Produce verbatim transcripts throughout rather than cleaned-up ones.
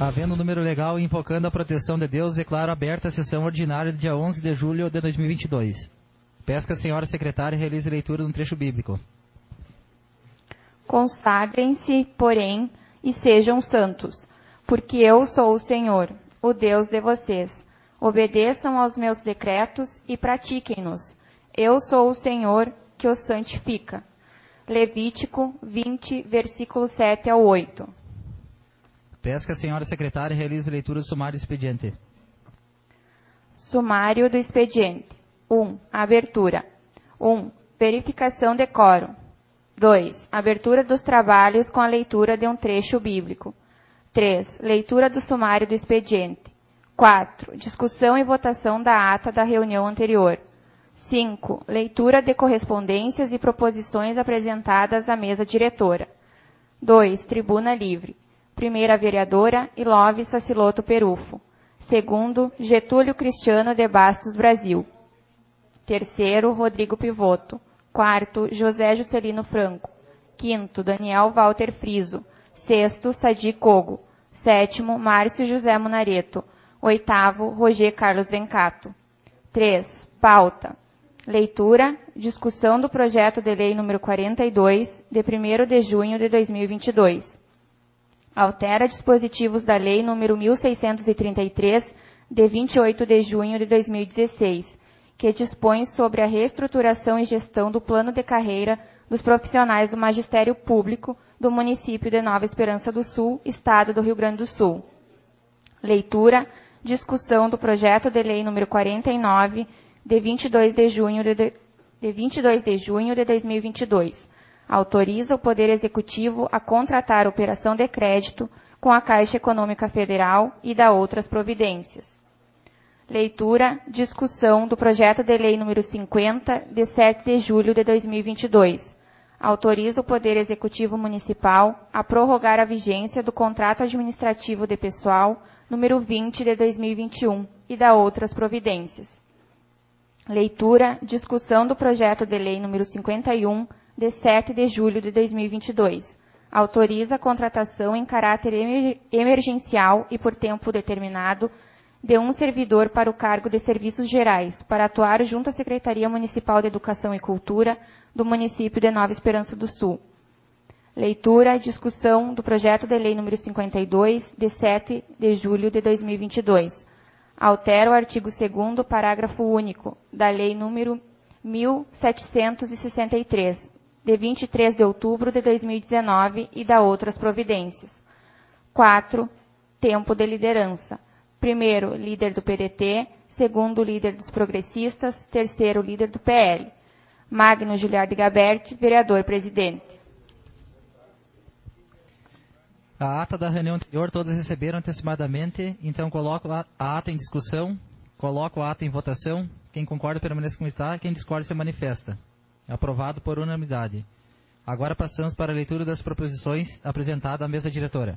Havendo um número legal e invocando a proteção de Deus, declaro aberta a sessão ordinária do dia onze de julho de dois mil e vinte e dois. Peço que a senhora secretária realize a leitura de um trecho bíblico. Consagrem-se, porém, e sejam santos, porque eu sou o Senhor, o Deus de vocês. Obedeçam aos meus decretos e pratiquem-nos. Eu sou o Senhor que os santifica. Levítico vinte, versículo sete ao oito. Peço que a senhora secretária realize a leitura do sumário do expediente. Sumário do expediente. um. Abertura. um. Verificação de quórum. dois. Abertura dos trabalhos com a leitura de um trecho bíblico. três. Leitura do sumário do expediente. quatro. Discussão e votação da ata da reunião anterior. cinco. Leitura de correspondências e proposições apresentadas à mesa diretora. dois. Tribuna livre. Primeira vereadora, Ilove Saciloto Perufo. Segundo, Getúlio Cristiano de Bastos Brasil. Terceiro, Rodrigo Pivoto. Quarto, José Juscelino Franco. Quinto, Daniel Walter Friso. Sexto, Sadi Cogo. Sétimo, Márcio José Munareto. Oitavo, Roger Carlos Vencato. três. Pauta. Leitura, discussão do projeto de lei número quarenta e dois, de primeiro de junho de dois mil e vinte e dois. Altera dispositivos da lei número mil seiscentos e trinta e três, de vinte e oito de junho de dois mil e dezesseis, que dispõe sobre a reestruturação e gestão do plano de carreira dos profissionais do magistério público do município de Nova Esperança do Sul, estado do Rio Grande do Sul. Leitura, discussão do projeto de lei número quarenta e nove, de vinte e dois de junho de, de vinte e dois de junho de dois mil e vinte e dois. Autoriza o Poder Executivo a contratar operação de crédito com a Caixa Econômica Federal e dá outras providências. Leitura, discussão do projeto de lei número cinquenta, de sete de julho de dois mil e vinte e dois. Autoriza o Poder Executivo Municipal a prorrogar a vigência do contrato administrativo de pessoal número vinte de dois mil e vinte e um e dá outras providências. Leitura, discussão do projeto de lei número cinquenta e um, de sete de julho de dois mil e vinte e dois. Autoriza a contratação em caráter emergencial e por tempo determinado de um servidor para o cargo de Serviços Gerais, para atuar junto à Secretaria Municipal de Educação e Cultura do município de Nova Esperança do Sul. Leitura e discussão do projeto de lei número cinquenta e dois, de sete de julho de dois mil e vinte e dois. Altera o artigo segundo, parágrafo único, da lei número mil setecentos e sessenta e três, de vinte e três de outubro de dois mil e dezenove e dá outras providências. quatro. Tempo de liderança. Primeiro, líder do P D T. Segundo, líder dos progressistas. Terceiro, líder do P L. Magno Giliardi Gaberti, vereador-presidente. A ata da reunião anterior todos receberam antecipadamente, então coloco a ata em discussão, coloco a ata em votação. Quem concorda permaneça como está, quem discorda se manifesta. Aprovado por unanimidade. Agora passamos para a leitura das proposições apresentadas à mesa diretora.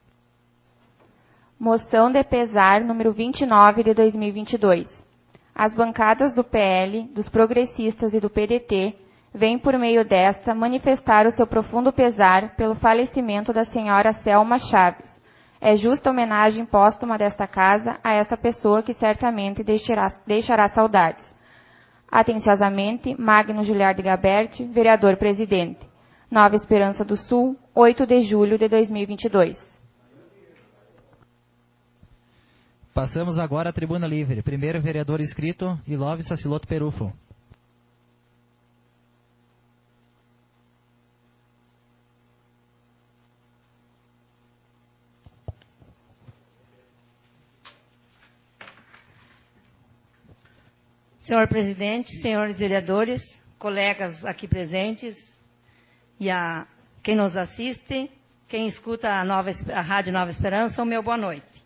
Moção de pesar número vinte e nove de dois mil e vinte e dois. As bancadas do P L, dos progressistas e do P D T vêm por meio desta manifestar o seu profundo pesar pelo falecimento da senhora Selma Chaves. É justa homenagem póstuma desta casa a esta pessoa que certamente deixará, deixará saudades. Atenciosamente, Magno Giliardi Gaberti, vereador-presidente. Nova Esperança do Sul, oito de julho de dois mil e vinte e dois. Passamos agora à tribuna livre. Primeiro vereador inscrito, Ilove Saciloto Perufo. Senhor presidente, senhores vereadores, colegas aqui presentes e a quem nos assiste, quem escuta a, Nova, a Rádio Nova Esperança, o meu boa noite.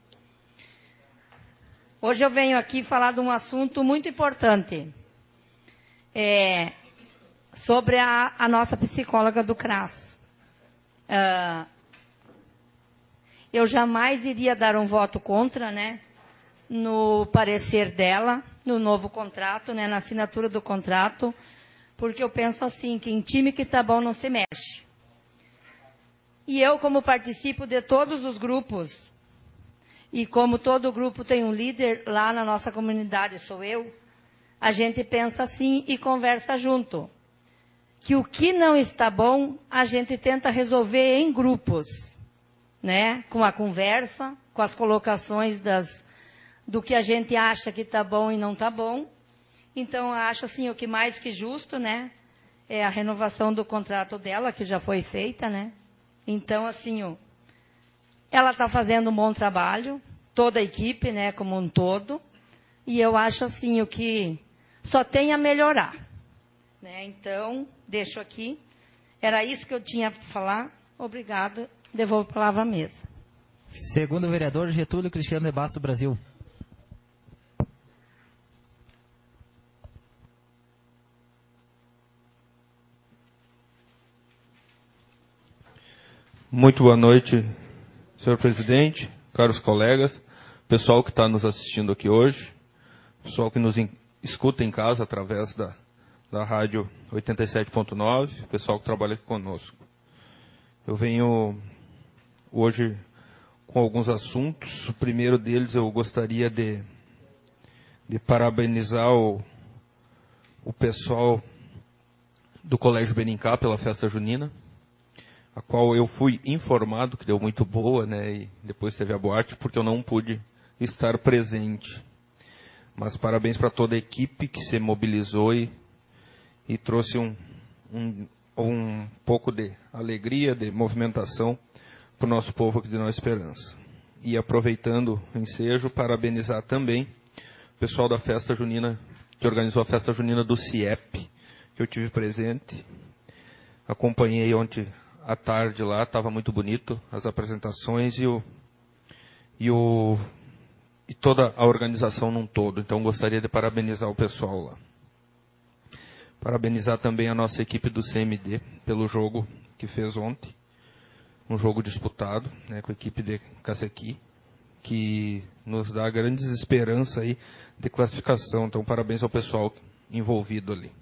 Hoje eu venho aqui falar de um assunto muito importante, é, sobre a, a nossa psicóloga do C R A S. Uh, eu jamais iria dar um voto contra, né, no parecer dela, no novo contrato, né, na assinatura do contrato, porque eu penso assim, que em time que está bom não se mexe. E eu, como participo de todos os grupos E como todo grupo tem um líder, lá na nossa comunidade sou eu, a gente pensa assim e conversa junto. Que o que não está bom, a gente tenta resolver em grupos, né? Com a conversa, com as colocações das, do que a gente acha que está bom e não está bom. Então, eu acho assim, o que mais que justo, né? É a renovação do contrato dela, que já foi feita, né? Então, assim, ó, ela está fazendo um bom trabalho, toda a equipe, né, como um todo, e eu acho assim, o que só tem a melhorar. Né? Então, deixo aqui. Era isso que eu tinha para falar. Obrigado. Devolvo a palavra à mesa. Segundo o vereador Getúlio Cristiano de Basso, Brasil. Muito boa noite, senhor presidente, caros colegas, pessoal que está nos assistindo aqui hoje, pessoal que nos in, escuta em casa através da, da rádio oitenta e sete ponto nove, pessoal que trabalha aqui conosco. Eu venho hoje com alguns assuntos. O primeiro deles eu gostaria de, de parabenizar o, o pessoal do Colégio Benincá pela festa junina, a qual eu fui informado que deu muito boa, né, e depois teve a boate, porque eu não pude estar presente. Mas parabéns para toda a equipe que se mobilizou e, e trouxe um, um, um pouco de alegria, de movimentação para o nosso povo aqui de Nova Esperança. E aproveitando o ensejo, parabenizar também o pessoal da festa junina, que organizou a festa junina do C I E P, que eu tive presente. Acompanhei ontem à tarde lá, estava muito bonito as apresentações e, o, e, o, e toda a organização num todo. Então gostaria de parabenizar o pessoal lá. Parabenizar também a nossa equipe do C M D pelo jogo que fez ontem. Um jogo disputado, né, com a equipe de Cacequi, que nos dá grandes esperanças aí de classificação. Então parabéns ao pessoal envolvido ali.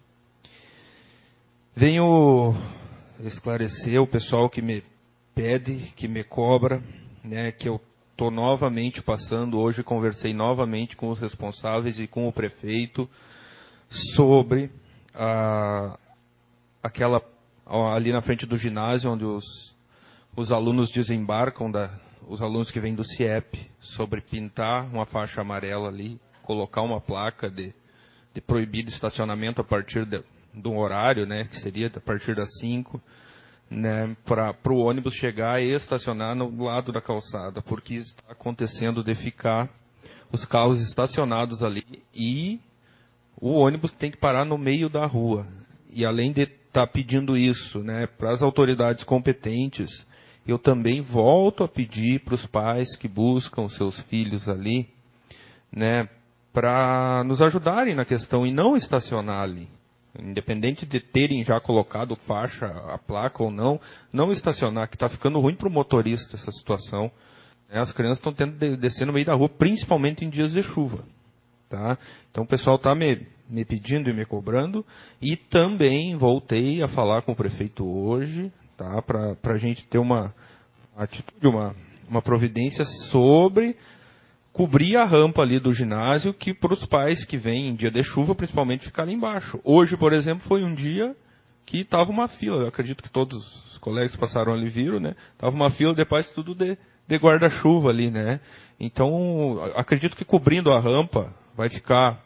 Venho esclarecer o pessoal que me pede, que me cobra, né, que eu estou novamente passando, hoje conversei novamente com os responsáveis e com o prefeito sobre a, aquela, ali na frente do ginásio, onde os, os alunos desembarcam, da, os alunos que vêm do C I E P, sobre pintar uma faixa amarela ali, colocar uma placa de, de proibido estacionamento a partir de do horário, né, que seria a partir das cinco, né, para o ônibus chegar e estacionar no lado da calçada, porque está acontecendo de ficar os carros estacionados ali e o ônibus tem que parar no meio da rua. E além de estar pedindo isso, né, para as autoridades competentes, eu também volto a pedir para os pais que buscam seus filhos ali, né, para nos ajudarem na questão e não estacionar ali. Independente de terem já colocado faixa, a placa ou não, não estacionar, que está ficando ruim para o motorista essa situação. As crianças estão tendo de descer no meio da rua, principalmente em dias de chuva. Tá? Então o pessoal está me, me pedindo e me cobrando, e também voltei a falar com o prefeito hoje, tá? Para a gente ter uma atitude, uma, uma providência sobre cobrir a rampa ali do ginásio, que para os pais que vêm em dia de chuva, principalmente, ficarem embaixo. Hoje, por exemplo, foi um dia que estava uma fila. Eu acredito que todos os colegas que passaram ali viram, né? Estava uma fila, depois tudo de, de guarda-chuva ali, né? Então, acredito que cobrindo a rampa vai ficar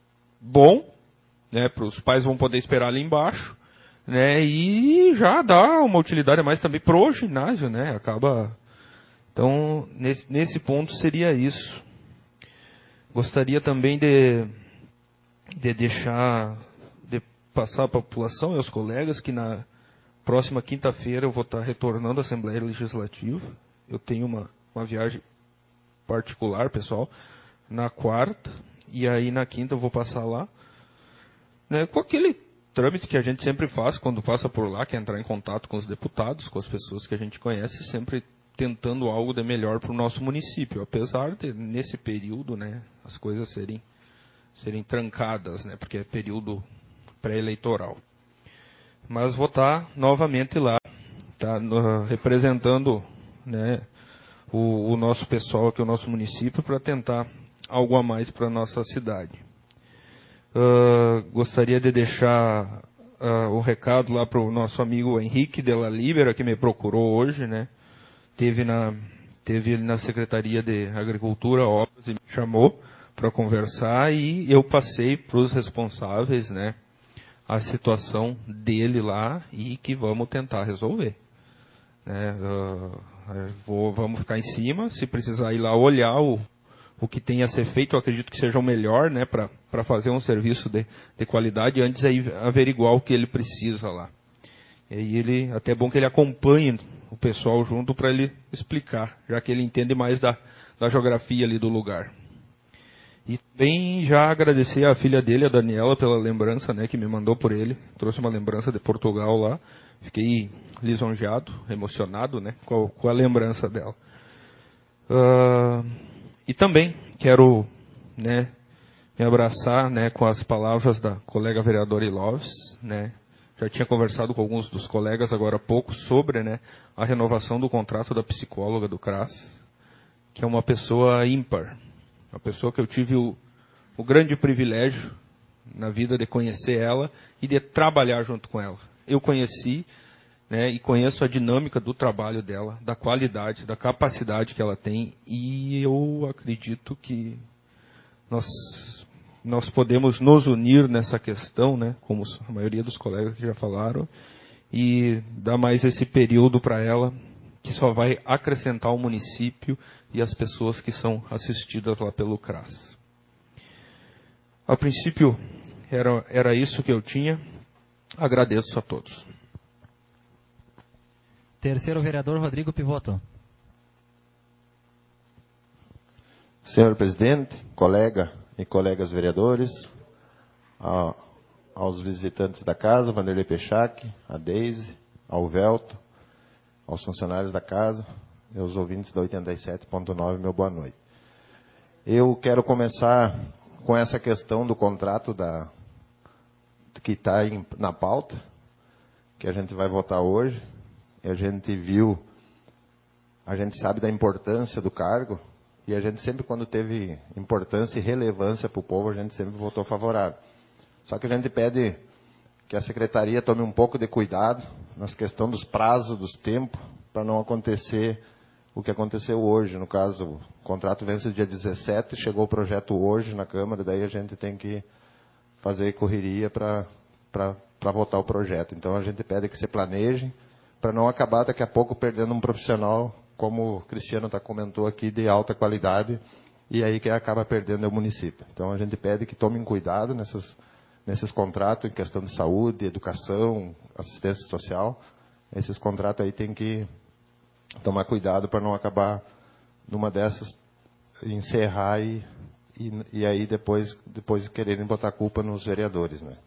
bom, né? Para os pais vão poder esperar ali embaixo, né? E já dá uma utilidade a mais também pro ginásio, né? Acaba... Então, nesse, nesse ponto seria isso. Gostaria também de, de deixar, de passar à população e aos colegas que na próxima quinta-feira eu vou estar retornando à Assembleia Legislativa. Eu tenho uma, uma viagem particular, pessoal, na quarta, e aí na quinta eu vou passar lá, né, com aquele trâmite que a gente sempre faz quando passa por lá, que é entrar em contato com os deputados, com as pessoas que a gente conhece, sempre tentando algo de melhor para o nosso município, apesar de, nesse período, né, as coisas serem, serem trancadas, né, porque é período pré-eleitoral. Mas vou estar novamente lá, tá, no, representando, né, o, o nosso pessoal aqui, o nosso município, para tentar algo a mais para a nossa cidade. Uh, gostaria de deixar uh, o recado lá para o nosso amigo Henrique Della Libera, que me procurou hoje, né? Teve na, teve ele na Secretaria de Agricultura, Obras, e me chamou para conversar, e eu passei para os responsáveis, né, a situação dele lá, e que vamos tentar resolver. Né? Uh, vou, vamos ficar em cima, se precisar ir lá olhar o, o que tem a ser feito, eu acredito que seja o melhor, né, para fazer um serviço de, de qualidade, antes aí averiguar o que ele precisa lá. E ele, até é bom que ele acompanhe o pessoal junto para ele explicar, já que ele entende mais da, da geografia ali do lugar. E também já agradecer a filha dele, a Daniela, pela lembrança, né, que me mandou por ele. Trouxe uma lembrança de Portugal lá. Fiquei lisonjeado, emocionado, né, com a, com a lembrança dela. Uh, e também quero, né, me abraçar, né, com as palavras da colega vereadora Iloves, né. Já tinha conversado com alguns dos colegas agora há pouco sobre, né, a renovação do contrato da psicóloga do CRAS, que é uma pessoa ímpar. Uma pessoa que eu tive o, o grande privilégio na vida de conhecer ela e de trabalhar junto com ela. Eu conheci, né, e conheço a dinâmica do trabalho dela, da qualidade, da capacidade que ela tem, e eu acredito que nós, nós podemos nos unir nessa questão, né, como a maioria dos colegas que já falaram, e dar mais esse período para ela, que só vai acrescentar o município e as pessoas que são assistidas lá pelo CRAS. A princípio, era, era isso que eu tinha. Agradeço a todos. Terceiro vereador, Rodrigo Pivotto. Senhor presidente, colega e colegas vereadores, a, aos visitantes da casa, Vanderlei Pechac, a Deise, ao Velto, aos funcionários da casa e aos ouvintes da oitenta e sete ponto nove, meu boa noite. Eu quero começar com essa questão do contrato da, que está na pauta, que a gente vai votar hoje. E a gente viu, a gente sabe da importância do cargo, e a gente sempre, quando teve importância e relevância para o povo, a gente sempre votou favorável. Só que a gente pede que a secretaria tome um pouco de cuidado nas questões dos prazos, dos tempos, para não acontecer o que aconteceu hoje. No caso, o contrato vence dia dezessete, chegou o projeto hoje na Câmara, daí a gente tem que fazer correria para para votar o projeto. Então a gente pede que se planeje, para não acabar daqui a pouco perdendo um profissional, como o Cristiano tá comentou aqui, de alta qualidade, e aí quem acaba perdendo é o município. Então a gente pede que tomem cuidado nessas nesses contratos em questão de saúde, educação, assistência social. Esses contratos aí tem que tomar cuidado para não acabar numa dessas, encerrar e, e, e aí depois, depois quererem botar culpa nos vereadores, né?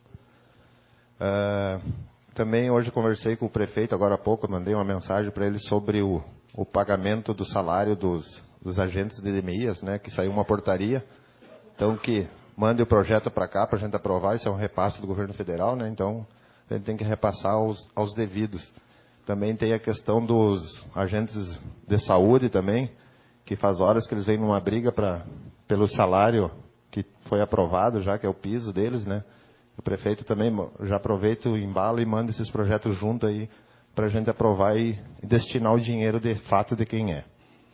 Uh, também hoje conversei com o prefeito, agora há pouco, eu mandei uma mensagem para ele sobre o, o pagamento do salário dos, dos agentes de D M Is, né, que saiu uma portaria, então que mande o projeto para cá para a gente aprovar. Isso é um repasse do governo federal, né? Então a gente tem que repassar aos, aos devidos. Também tem a questão dos agentes de saúde também, que faz horas que eles vêm numa briga pra, pelo salário que foi aprovado já, que é o piso deles, né? O prefeito também já aproveita o embalo e manda esses projetos junto aí para a gente aprovar e, e destinar o dinheiro de fato de quem é.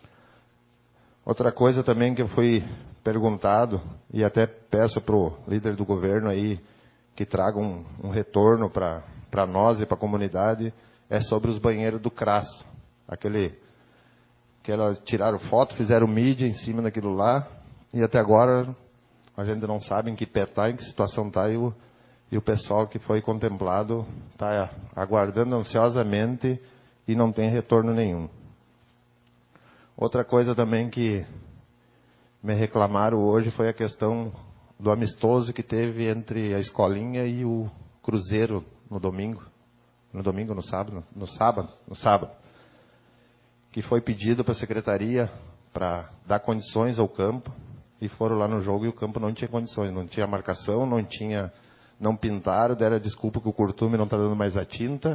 Outra coisa também que eu fui perguntado, e até peço para o líder do governo aí que traga um, um retorno para para nós e para a comunidade, é sobre os banheiros do CRAS. Aquele que elas tiraram foto, fizeram mídia em cima daquilo lá, e até agora a gente não sabe em que pé está, em que situação está, e o, e o pessoal que foi contemplado está aguardando ansiosamente e não tem retorno nenhum. Outra coisa também que me reclamaram hoje foi a questão do amistoso que teve entre a escolinha e o Cruzeiro no domingo. No domingo, no sábado? No sábado? No sábado. Que foi pedido para a secretaria para dar condições ao campo, e foram lá no jogo e o campo não tinha condições, não tinha marcação, não tinha, não pintaram, deram a desculpa que o curtume não está dando mais a tinta,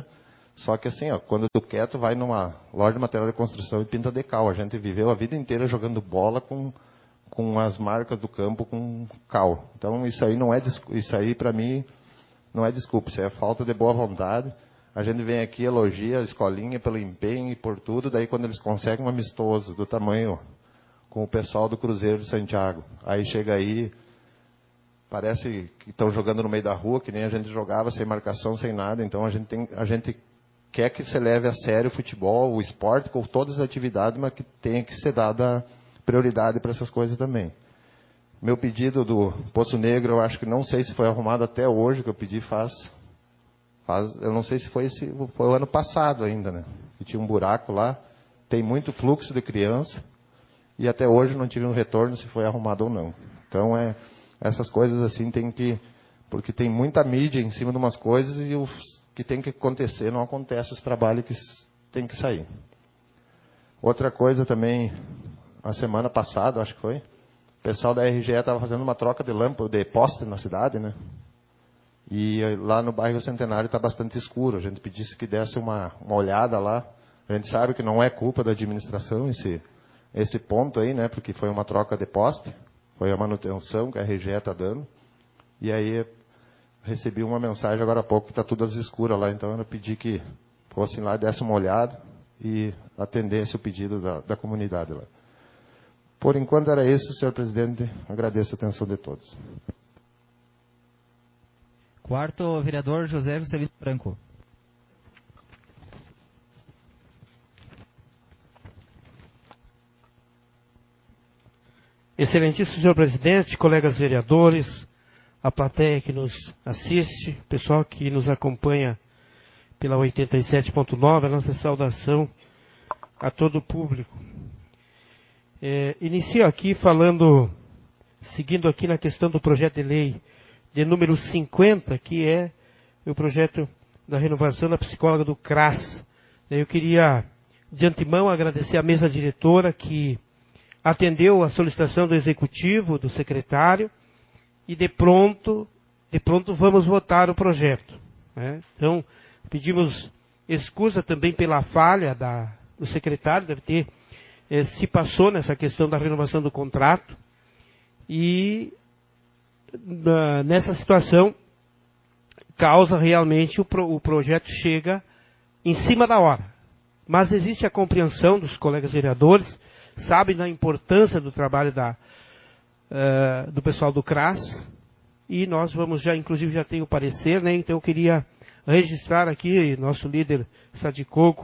Só que assim, ó, quando tu quer, tu vai numa loja de material de construção e pinta decal. A gente viveu a vida inteira jogando bola com, com as marcas do campo com cal. Então isso aí não é, isso aí para mim não é desculpa, isso é falta de boa vontade. A gente vem aqui, elogia a escolinha pelo empenho e por tudo, daí quando eles conseguem um amistoso do tamanho com o pessoal do Cruzeiro de Santiago, aí chega aí, parece que estão jogando no meio da rua, que nem a gente jogava, sem marcação, sem nada. Então a gente, tem, a gente quer que se leve a sério o futebol, o esporte, com todas as atividades, mas que tenha que ser dada prioridade para essas coisas também. Meu pedido do Poço Negro, eu acho que não sei se foi arrumado até hoje, que eu pedi faz... faz eu não sei se foi, esse, foi o ano passado ainda, né? Que tinha um buraco lá, tem muito fluxo de criança, e até hoje não tive um retorno se foi arrumado ou não. Então, é, essas coisas assim tem que... Porque tem muita mídia em cima de umas coisas e o que tem que acontecer não acontece, os trabalhos que tem que sair. Outra coisa também, a semana passada, acho que foi, o pessoal da R G E estava fazendo uma troca de lâmpada, de poste na cidade, né? E lá no bairro Centenário está bastante escuro. A gente pedisse que desse uma, uma olhada lá. A gente sabe que não é culpa da administração esse, esse ponto aí, né? Porque foi uma troca de poste. Foi a manutenção que a R G E está dando. E aí recebi uma mensagem agora há pouco que está tudo às escuras lá. Então eu pedi que fossem lá, dessem uma olhada e atendessem o pedido da, da comunidade lá. Por enquanto era isso, senhor presidente. Agradeço a atenção de todos. Quarto, vereador José Juscelino Franco. Excelentíssimo senhor presidente, colegas vereadores, a plateia que nos assiste, pessoal que nos acompanha pela oitenta e sete ponto nove, a nossa saudação a todo o público. É, inicio aqui falando, seguindo aqui na questão do projeto de lei de número cinquenta, que é o projeto da renovação da psicóloga do C R A S. Eu queria, de antemão, agradecer à mesa diretora que atendeu a solicitação do executivo, do secretário, e de pronto, de pronto vamos votar o projeto, né? Então, pedimos excusa também pela falha da, do secretário, deve ter eh, se passou nessa questão da renovação do contrato, e na, nessa situação causa realmente o, pro, o projeto chega em cima da hora. Mas existe a compreensão dos colegas vereadores, sabem da importância do trabalho da, uh, do pessoal do C R A S, e nós vamos já, inclusive já tem o parecer, né? Então eu queria registrar aqui, nosso líder Sadicoco,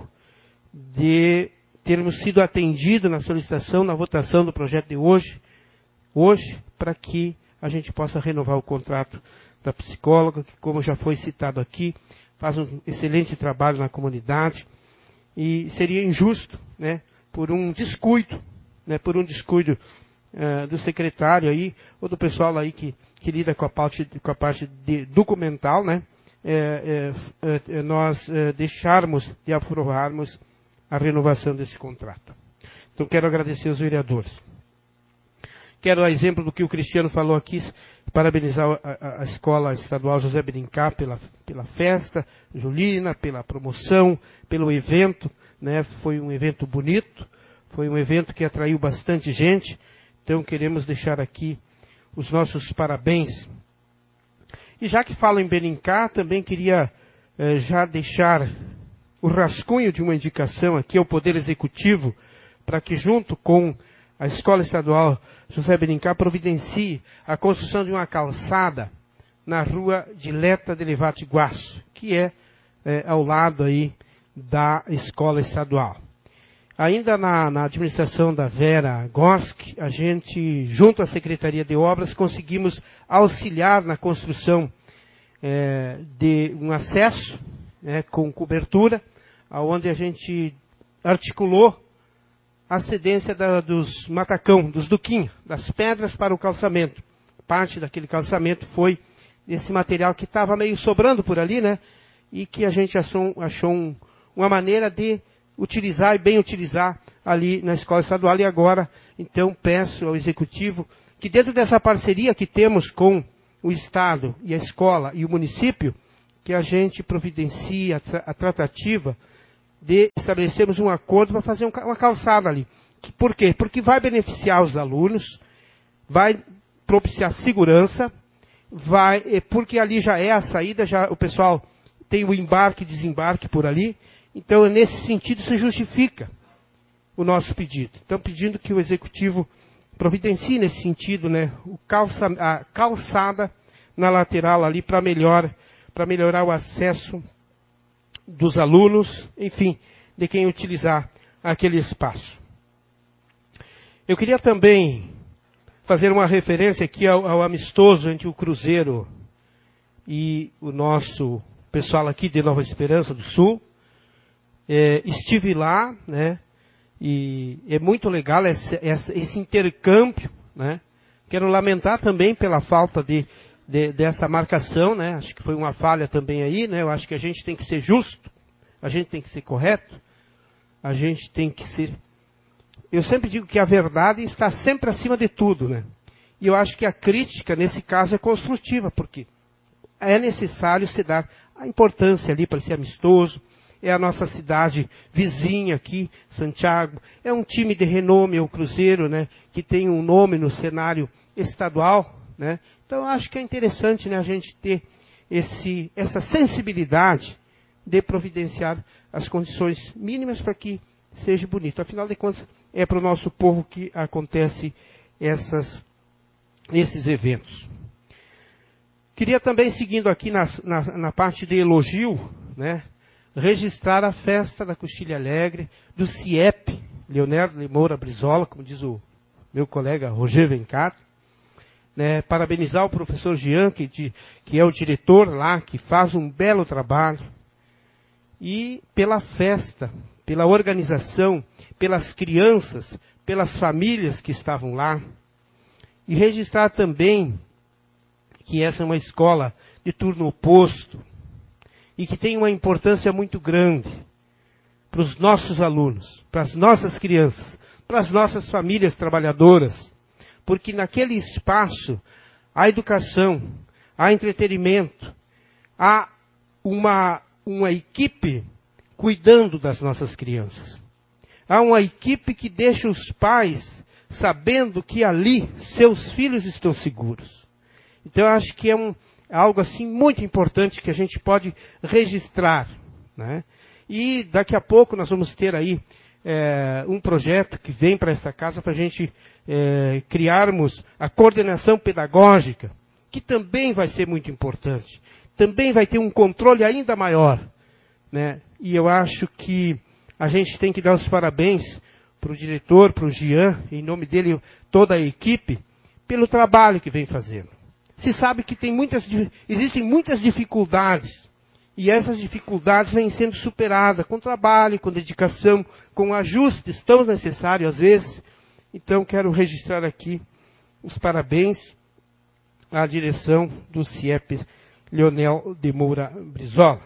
de termos sido atendido na solicitação, na votação do projeto de hoje, hoje, para que a gente possa renovar o contrato da psicóloga, que, como já foi citado aqui, faz um excelente trabalho na comunidade, e seria injusto, né, por um descuido, né, por um descuido uh, do secretário aí, ou do pessoal aí que, que lida com a parte, com a parte de documental, né, é, é, é, nós é, deixarmos de aprovarmos a renovação desse contrato. Então quero agradecer aos vereadores. Quero, a exemplo do que o Cristiano falou aqui, parabenizar a, a, a Escola Estadual José Benincá pela, pela festa, Julina, pela promoção, pelo evento, né? Foi um evento bonito, foi um evento que atraiu bastante gente, então queremos deixar aqui os nossos parabéns. E já que falo em Benincá, também queria eh, já deixar o rascunho de uma indicação aqui ao Poder Executivo, para que junto com a Escola Estadual José Benincá providencie a construção de uma calçada na rua Dileta de Levate Guaço, que é, é ao lado aí da Escola Estadual. Ainda na, na administração da Vera Gorski, a gente, junto à Secretaria de Obras, conseguimos auxiliar na construção é, de um acesso, né, com cobertura, onde a gente articulou a cedência da, dos matacão, dos duquinhos, das pedras para o calçamento. Parte daquele calçamento foi esse material que estava meio sobrando por ali, né? E que a gente achou, achou um, uma maneira de utilizar e bem utilizar ali na Escola Estadual. E agora, então, peço ao Executivo que dentro dessa parceria que temos com o Estado e a escola e o município, que a gente providencie a, tra a tratativa de estabelecermos um acordo para fazer um, uma calçada ali. Que, por quê? Porque vai beneficiar os alunos, vai propiciar segurança, vai, porque ali já é a saída, já o pessoal tem o embarque e desembarque por ali. Então, nesse sentido, se justifica o nosso pedido. Então, pedindo que o Executivo providencie nesse sentido, né, o calça, a calçada na lateral ali para melhor, para melhorar o acesso dos alunos, enfim, de quem utilizar aquele espaço. Eu queria também fazer uma referência aqui ao, ao amistoso entre o Cruzeiro e o nosso pessoal aqui de Nova Esperança do Sul. É, estive lá, né? E é muito legal esse, esse intercâmbio, né? Quero lamentar também pela falta de, de, dessa marcação, né? Acho que foi uma falha também aí, né? Eu acho que a gente tem que ser justo, a gente tem que ser correto, a gente tem que ser... Eu sempre digo que a verdade está sempre acima de tudo, né? E eu acho que a crítica, nesse caso, é construtiva, porque é necessário se dar a importância ali para ser amistoso. É a nossa cidade vizinha aqui, Santiago. É um time de renome, o Cruzeiro, né? Que tem um nome no cenário estadual, né? Então, eu acho que é interessante, né, a gente ter esse, essa sensibilidade de providenciar as condições mínimas para que seja bonito. Afinal de contas, é para o nosso povo que acontece essas, esses eventos. Queria também, seguindo aqui na, na, na parte de elogio, né, registrar a festa da Coxilha Alegre, do C I E P, Leonardo de Moura Brizola, como diz o meu colega Roger Vencato, né, parabenizar o professor Jean, que, de, que é o diretor lá, que faz um belo trabalho, e pela festa, pela organização, pelas crianças, pelas famílias que estavam lá, e registrar também que essa é uma escola de turno oposto, e que tem uma importância muito grande para os nossos alunos, para as nossas crianças, para as nossas famílias trabalhadoras, porque naquele espaço há educação, há entretenimento, há uma, uma equipe cuidando das nossas crianças. Há uma equipe que deixa os pais sabendo que ali seus filhos estão seguros. Então eu acho que é um algo assim muito importante que a gente pode registrar, né? E daqui a pouco nós vamos ter aí é, um projeto que vem para esta casa para a gente é, criarmos a coordenação pedagógica, que também vai ser muito importante. Também vai ter um controle ainda maior, né? E eu acho que a gente tem que dar os parabéns para o diretor, para o Jean, em nome dele toda a equipe, pelo trabalho que vem fazendo. Se sabe que tem muitas, existem muitas dificuldades, e essas dificuldades vêm sendo superadas com trabalho, com dedicação, com ajustes tão necessários às vezes. Então quero registrar aqui os parabéns à direção do C I E P Leonel de Moura Brizola.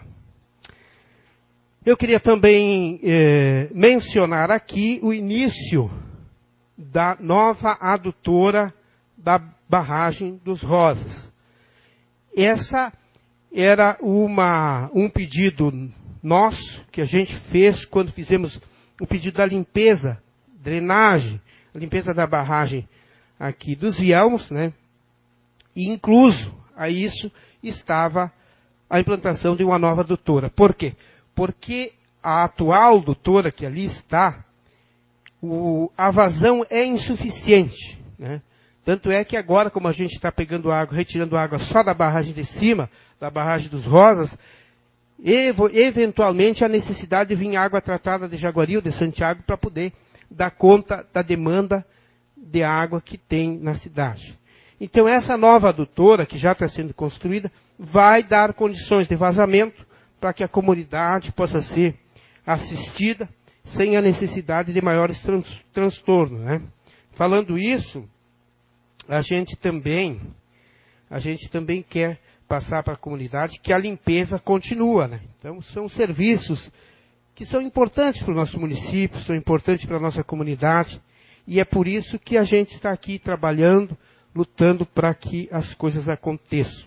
Eu queria também eh, mencionar aqui o início da nova adutora da barragem dos Rosas. Essa era uma, um pedido nosso, que a gente fez quando fizemos o pedido da limpeza, drenagem, limpeza da barragem aqui dos Vielmos, né? E incluso a isso estava a implantação de uma nova adutora. Por quê? Porque a atual adutora que ali está, o, a vazão é insuficiente, né? Tanto é que agora, como a gente está pegando água, retirando água só da barragem de cima, da barragem dos Rosas, evo, eventualmente há necessidade de vir água tratada de Jaguari ou de Santiago para poder dar conta da demanda de água que tem na cidade. Então essa nova adutora, que já está sendo construída, vai dar condições de vazamento para que a comunidade possa ser assistida sem a necessidade de maiores trans, transtornos, né? Falando isso, a gente também, a gente também quer passar para a comunidade que a limpeza continua, né? Então, são serviços que são importantes para o nosso município, são importantes para a nossa comunidade, e é por isso que a gente está aqui trabalhando, lutando para que as coisas aconteçam.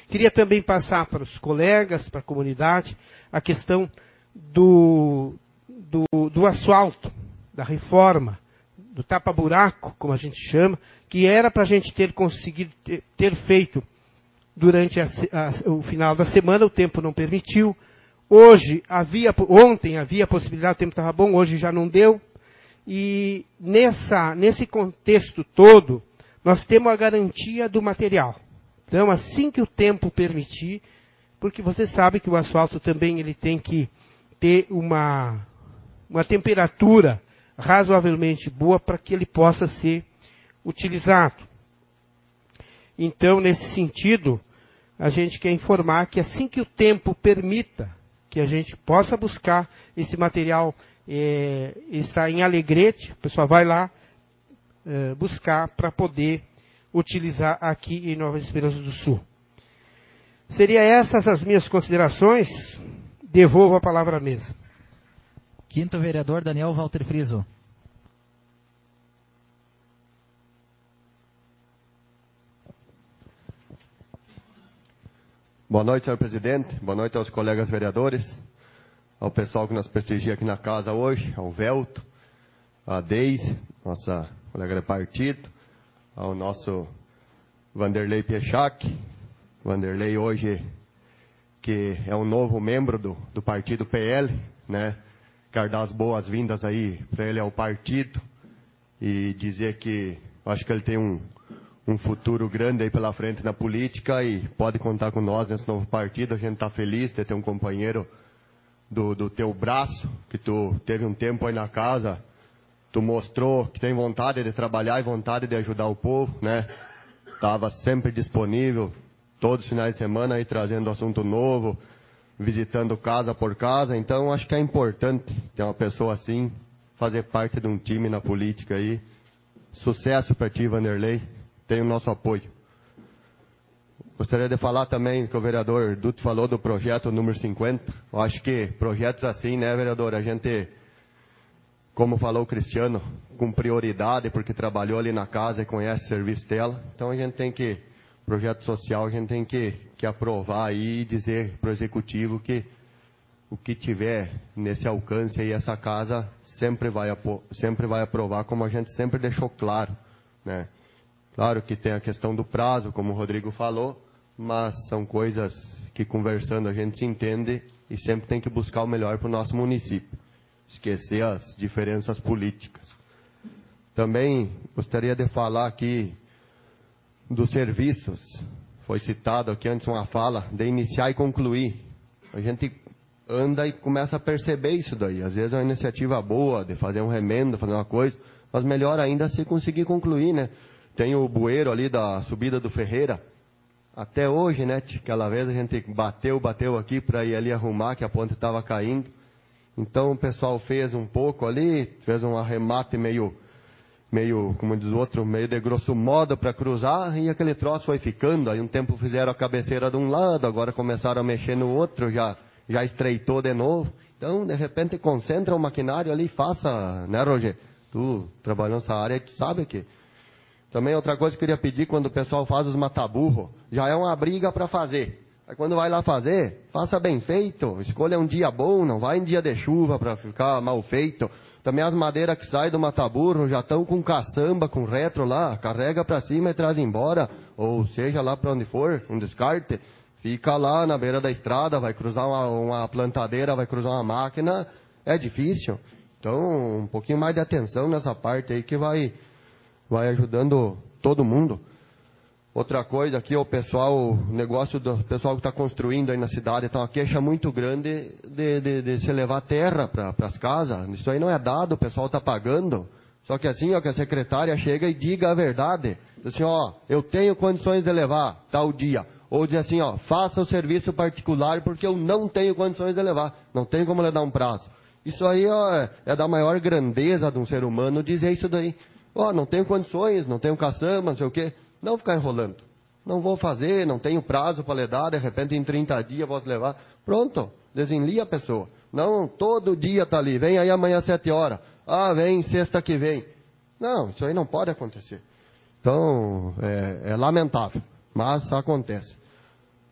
Queria também passar para os colegas, para a comunidade, a questão do, do, do asfalto, da reforma, do tapa-buraco, como a gente chama, que era para a gente ter conseguido ter, ter feito durante a, a, o final da semana, o tempo não permitiu. Hoje havia, ontem havia a possibilidade, o tempo estava bom, hoje já não deu. E nessa, nesse contexto todo, nós temos a garantia do material. Então, assim que o tempo permitir, porque você sabe que o asfalto também ele tem que ter uma, uma temperatura razoavelmente boa para que ele possa ser utilizado. Então, nesse sentido, a gente quer informar que assim que o tempo permita que a gente possa buscar esse material, é, está em Alegrete, o pessoal vai lá é, buscar para poder utilizar aqui em Nova Esperança do Sul. Seria essas as minhas considerações. Devolvo a palavra à mesa. Quinto vereador Daniel Walter Friso. Boa noite, senhor presidente. Boa noite aos colegas vereadores, ao pessoal que nos prestigia aqui na casa hoje, ao Velto, a Deise, nossa colega de partido, ao nosso Vanderlei Pechac. Vanderlei hoje, que é um novo membro do, do partido P L, né? Quero dar as boas-vindas aí para ele ao partido e dizer que acho que ele tem um, um futuro grande aí pela frente na política e pode contar com nós nesse novo partido. A gente está feliz de ter um companheiro do, do teu braço, que tu teve um tempo aí na casa, tu mostrou que tem vontade de trabalhar e vontade de ajudar o povo, né? Estava sempre disponível, todos os finais de semana aí trazendo assunto novo, visitando casa por casa. Então acho que é importante ter uma pessoa assim, fazer parte de um time na política aí. Sucesso para ti, Vanderlei. Tem o nosso apoio. Gostaria de falar também que o vereador Dutti falou do projeto número cinquenta. Eu acho que projetos assim, né, vereador, a gente, como falou o Cristiano, com prioridade, porque trabalhou ali na casa e conhece o serviço dela. Então a gente tem que, projeto social, a gente tem que, que aprovar aí e dizer para o executivo que o que tiver nesse alcance aí, essa casa sempre vai, sempre vai aprovar, como a gente sempre deixou claro, né? Claro que tem a questão do prazo, como o Rodrigo falou, mas são coisas que conversando a gente se entende e sempre tem que buscar o melhor para o nosso município. Esquecer as diferenças políticas. Também gostaria de falar aqui dos serviços. Foi citado aqui antes uma fala de iniciar e concluir. A gente anda e começa a perceber isso daí. Às vezes é uma iniciativa boa de fazer um remendo, fazer uma coisa, mas melhor ainda se conseguir concluir, né? Tem o bueiro ali da subida do Ferreira. Até hoje, né? Aquela vez a gente bateu, bateu aqui para ir ali arrumar, que a ponte estava caindo. Então o pessoal fez um pouco ali, fez um arremate meio, meio, como diz o outro, meio de grosso modo para cruzar, e aquele troço foi ficando. Aí um tempo fizeram a cabeceira de um lado, agora começaram a mexer no outro, já, já estreitou de novo. Então, de repente, concentra o maquinário ali e faça, né, Roger? Tu trabalhou nessa área, tu sabe que... Também outra coisa que eu queria pedir, quando o pessoal faz os mataburro, já é uma briga para fazer. Aí quando vai lá fazer, faça bem feito, escolha um dia bom, não vai em dia de chuva para ficar mal feito. Também as madeiras que saem do mataburro já estão com caçamba, com retro lá, carrega para cima e traz embora, ou seja lá para onde for, um descarte. Fica lá na beira da estrada, vai cruzar uma, uma plantadeira, vai cruzar uma máquina, é difícil. Então, um pouquinho mais de atenção nessa parte aí que vai... vai ajudando todo mundo. Outra coisa aqui, o pessoal, o negócio do pessoal que está construindo aí na cidade, está uma queixa muito grande de, de, de se levar terra para as casas. Isso aí não é dado, o pessoal está pagando. Só que assim, ó, que a secretária chega e diga a verdade. Diz assim, ó, eu tenho condições de levar tal dia. Ou diz assim, ó, faça o serviço particular porque eu não tenho condições de levar. Não tenho como lhe dar um prazo. Isso aí, ó, é, é da maior grandeza de um ser humano dizer isso daí. Ó, oh, não tenho condições, não tenho caçamba, não sei o quê. Não ficar enrolando. Não vou fazer, não tenho prazo para lhe dar, de repente em trinta dias posso levar. Pronto, desenlia a pessoa. Não, todo dia está ali, vem aí amanhã às sete horas. Ah, vem sexta que vem. Não, isso aí não pode acontecer. Então, é, é lamentável, mas acontece.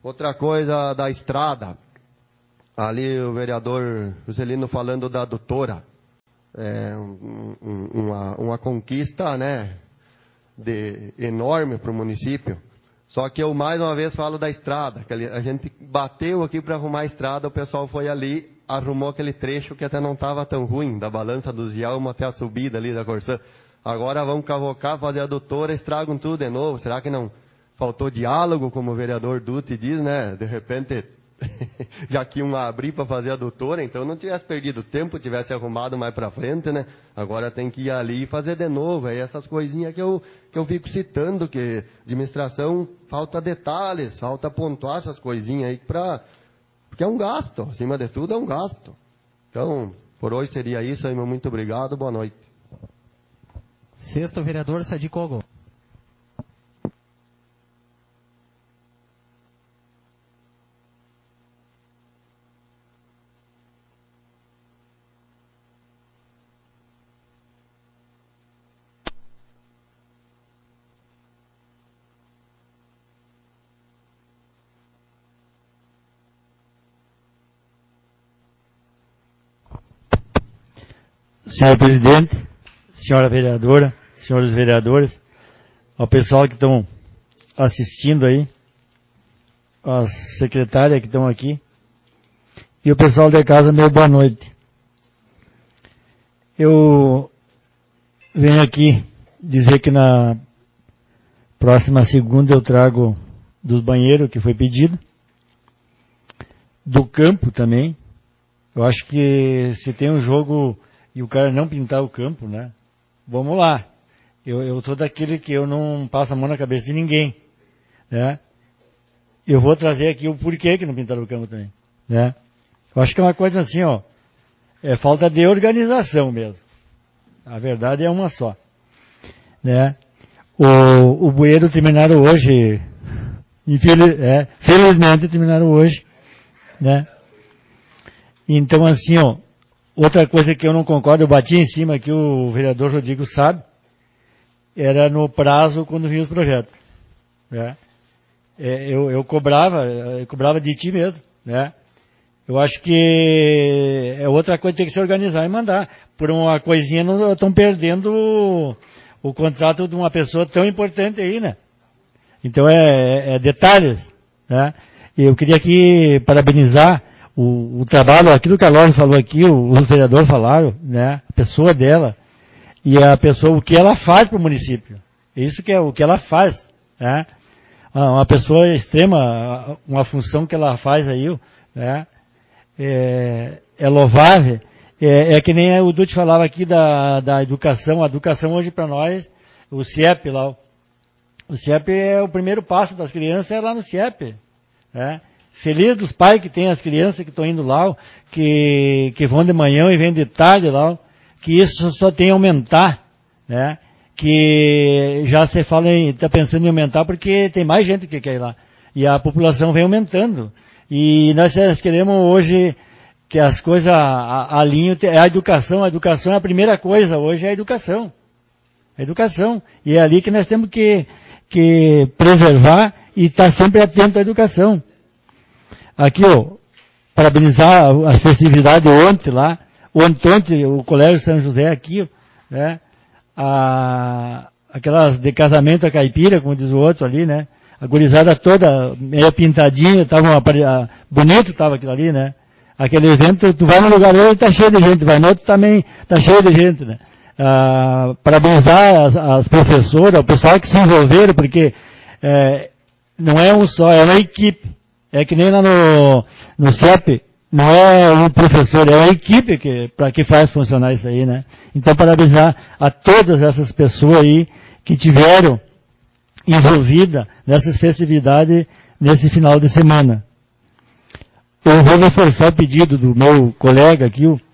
Outra coisa da estrada. Ali o vereador Juscelino falando da adutora. É um, um, uma, uma conquista, né, de, enorme para o município. Só que eu mais uma vez falo da estrada. Que a gente bateu aqui para arrumar a estrada, o pessoal foi ali, arrumou aquele trecho que até não estava tão ruim, da balança dos Gialmo até a subida ali da Corsã. Agora vamos cavocar, fazer a adutora, estragam tudo de novo. Será que não faltou diálogo, como o vereador Dutti diz, né? De repente, já que um abrir para fazer a adutora, então não tivesse perdido tempo, tivesse arrumado mais para frente, né? Agora tem que ir ali e fazer de novo. É essas coisinhas que eu, que eu fico citando, que administração falta detalhes, falta pontuar essas coisinhas aí para... Porque é um gasto, acima de tudo é um gasto. Então, por hoje seria isso aí, meu muito obrigado, boa noite. Sexto vereador Sadi Kogo. Senhor presidente, senhora vereadora, senhores vereadores, ao pessoal que estão assistindo aí, as secretárias que estão aqui, e o pessoal da casa, meu boa noite. Eu venho aqui dizer que na próxima segunda eu trago dos banheiros que foi pedido, do campo também. Eu acho que se tem um jogo e o cara não pintar o campo, né? Vamos lá. Eu, eu sou daquele que eu não passo a mão na cabeça de ninguém, né? Eu vou trazer aqui o porquê que não pintaram o campo também, né? Eu acho que é uma coisa assim, ó, é falta de organização mesmo. A verdade é uma só, né? O, o bueiro terminaram hoje, infeliz, é, felizmente terminaram hoje, né? Então assim, ó, outra coisa que eu não concordo, eu bati em cima que o vereador Rodrigo sabe, era no prazo quando vinha os projetos, né? É, eu, eu cobrava, eu cobrava de ti mesmo, né? Eu acho que é outra coisa que tem que se organizar e mandar. Por uma coisinha não estão perdendo o, o contrato de uma pessoa tão importante aí, né? Então é, é, é detalhes, né? E eu queria aqui parabenizar o, o trabalho, aquilo que a Lore falou aqui, o, os vereadores falaram, né? A pessoa dela e a pessoa, o que ela faz para o município. Isso que é o que ela faz, né? Uma pessoa extrema, uma função que ela faz aí, né? É, é louvável. É, é que nem o Dutti falava aqui da, da educação. A educação hoje para nós, o C I E P lá, o C I E P é o primeiro passo das crianças, é lá no C I E P, né? Feliz dos pais que tem as crianças que estão indo lá, que, que vão de manhã e vêm de tarde lá, que isso só tem a aumentar, né? Que já se fala em, está pensando em aumentar porque tem mais gente que quer ir lá. E a população vem aumentando. E nós queremos hoje que as coisas alinhem, é a educação. A educação é a primeira coisa, hoje é a educação. A educação. E é ali que nós temos que, que preservar e estar sempre atento à educação. Aqui, ó, parabenizar as festividades ontem lá, ontem, ontem o Colégio São José aqui, né? A, aquelas de casamento a caipira, como diz o outro ali, né? A gurizada toda meio pintadinha, tava uma, bonito tava aquilo ali, né? Aquele evento, tu vai num lugar hoje tá cheio de gente, vai no outro também tá cheio de gente, né? Ah, parabenizar as, as professoras, o pessoal que se envolveram, porque é, não é um só, é uma equipe. É que nem lá no, no C E P, não é um professor, é uma equipe que, pra, que faz funcionar isso aí, né? Então, parabenizar a todas essas pessoas aí que tiveram envolvida nessas festividades nesse final de semana. Eu vou reforçar o pedido do meu colega aqui, o,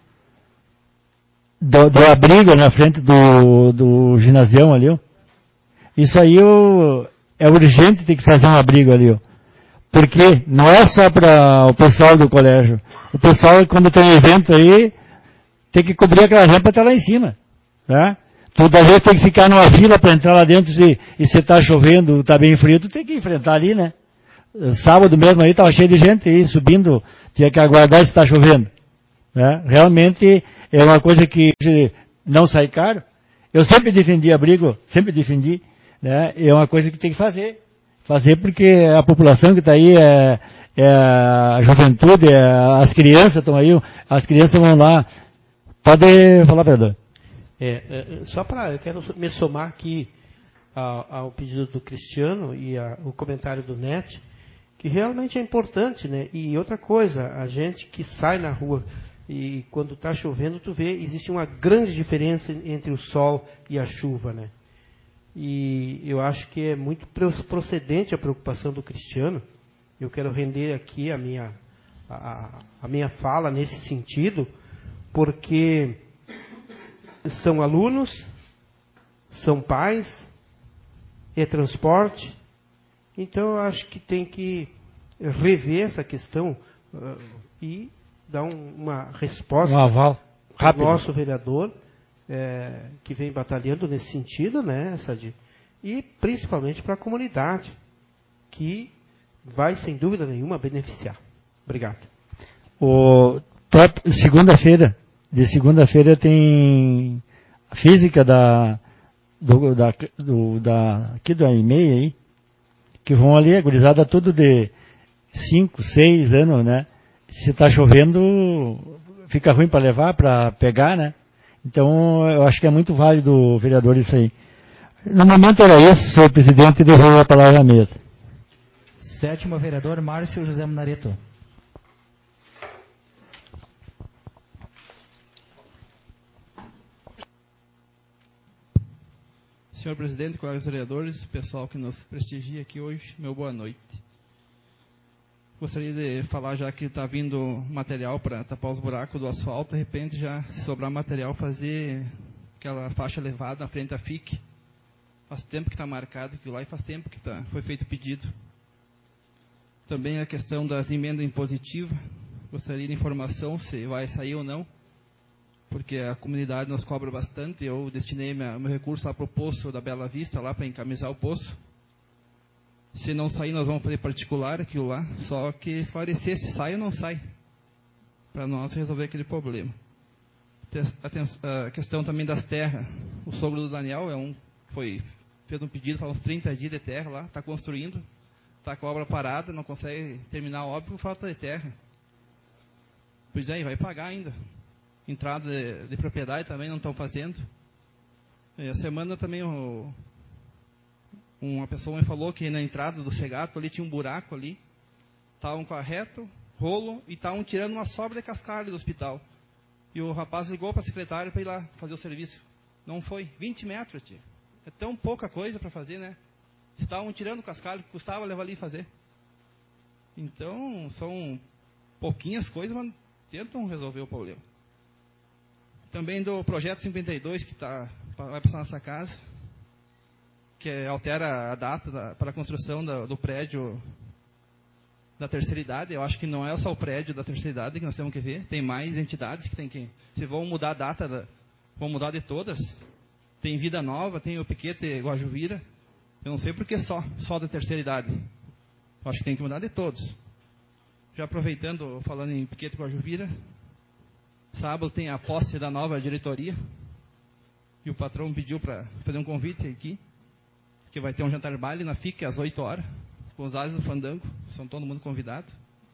do, do abrigo na frente do, do ginasião ali, ó. Isso aí ó, é urgente ter que fazer um abrigo ali, ó. Porque não é só para o pessoal do colégio. O pessoal, quando tem evento aí, tem que cobrir aquela rampa até lá em cima, tá? Tu, às vezes, tem que ficar numa fila para entrar lá dentro e, e se tá chovendo, tá bem frio, tu tem que enfrentar ali, né? Sábado mesmo aí estava cheio de gente aí subindo, tinha que aguardar se está chovendo. Né? Realmente é uma coisa que não sai caro. Eu sempre defendi abrigo, sempre defendi, né? É uma coisa que tem que fazer. Fazer porque a população que está aí é, é a juventude, é, as crianças estão aí, as crianças vão lá. Pode falar, vereador. É, é, só para, eu quero me somar aqui ao, ao pedido do Cristiano e a, o comentário do Net, que realmente é importante, né? E outra coisa, a gente que sai na rua e quando está chovendo, tu vê, existe uma grande diferença entre o sol e a chuva, né? E eu acho que é muito procedente a preocupação do Cristiano. Eu quero render aqui a minha, a, a minha fala nesse sentido, porque são alunos, são pais, é transporte. Então eu acho que tem que rever essa questão uh, e dar um, uma resposta um aval rápido ao nosso vereador, é, que vem batalhando nesse sentido, né, Sadi? E principalmente para a comunidade, que vai, sem dúvida nenhuma, beneficiar. Obrigado. O, segunda-feira, de segunda-feira tem a física da, do, da, do, da, aqui do E M E I aí, que vão ali, a gurizada tudo de cinco, seis anos, né? Se está chovendo, fica ruim para levar, para pegar, né? Então, eu acho que é muito válido, vereador, isso aí. No momento era isso, senhor presidente, devolvo a palavra à mesa. Sétimo vereador, Márcio José Munareto. Senhor presidente, colegas vereadores, pessoal que nos prestigia aqui hoje, meu boa noite. Gostaria de falar, já que está vindo material para tapar os buracos do asfalto, de repente já, se sobrar material, fazer aquela faixa elevada na frente da F I C. Faz tempo que está marcado aquilo lá e faz tempo que tá, foi feito pedido. Também a questão das emendas impositivas. Gostaria de informação se vai sair ou não, porque a comunidade nos cobra bastante. Eu destinei minha, meu recurso lá para o poço da Bela Vista, lá para encamisar o poço. Se não sair, nós vamos fazer particular aquilo lá, só que esclarecer se sai ou não sai, para nós resolver aquele problema. A questão também das terras. O sogro do Daniel é um, foi, fez um pedido para uns trinta dias de terra lá, está construindo, está com a obra parada, não consegue terminar a obra por falta de terra. Pois é, vai pagar ainda. Entrada de, de propriedade também não estão fazendo. E a semana também o... uma pessoa me falou que na entrada do Segato ali tinha um buraco ali. Estavam com a reto, rolo, e estavam tirando uma sobra de cascalho do hospital. E o rapaz ligou para a secretária para ir lá fazer o serviço. Não foi. vinte metros, tia. É tão pouca coisa para fazer, né? Estavam tirando o cascalho, custava levar ali e fazer. Então, são pouquinhas coisas, mas tentam resolver o problema. Também do projeto cinquenta e dois, que tá, vai passar nessa casa, que altera a data da, para a construção da, do prédio da terceira idade. Eu acho que não é só o prédio da terceira idade que nós temos que ver. Tem mais entidades que tem que... Se vão mudar a data, da, vão mudar de todas. Tem Vida Nova, tem o Piquete Guajuvira. Eu não sei por que só, só da terceira idade. Eu acho que tem que mudar de todos. Já aproveitando, falando em Piquete Guajuvira, sábado tem a posse da nova diretoria. E o patrão pediu para fazer um convite aqui, que vai ter um jantar baile na F I C às oito horas, com os ases do Fandango, são todo mundo convidado.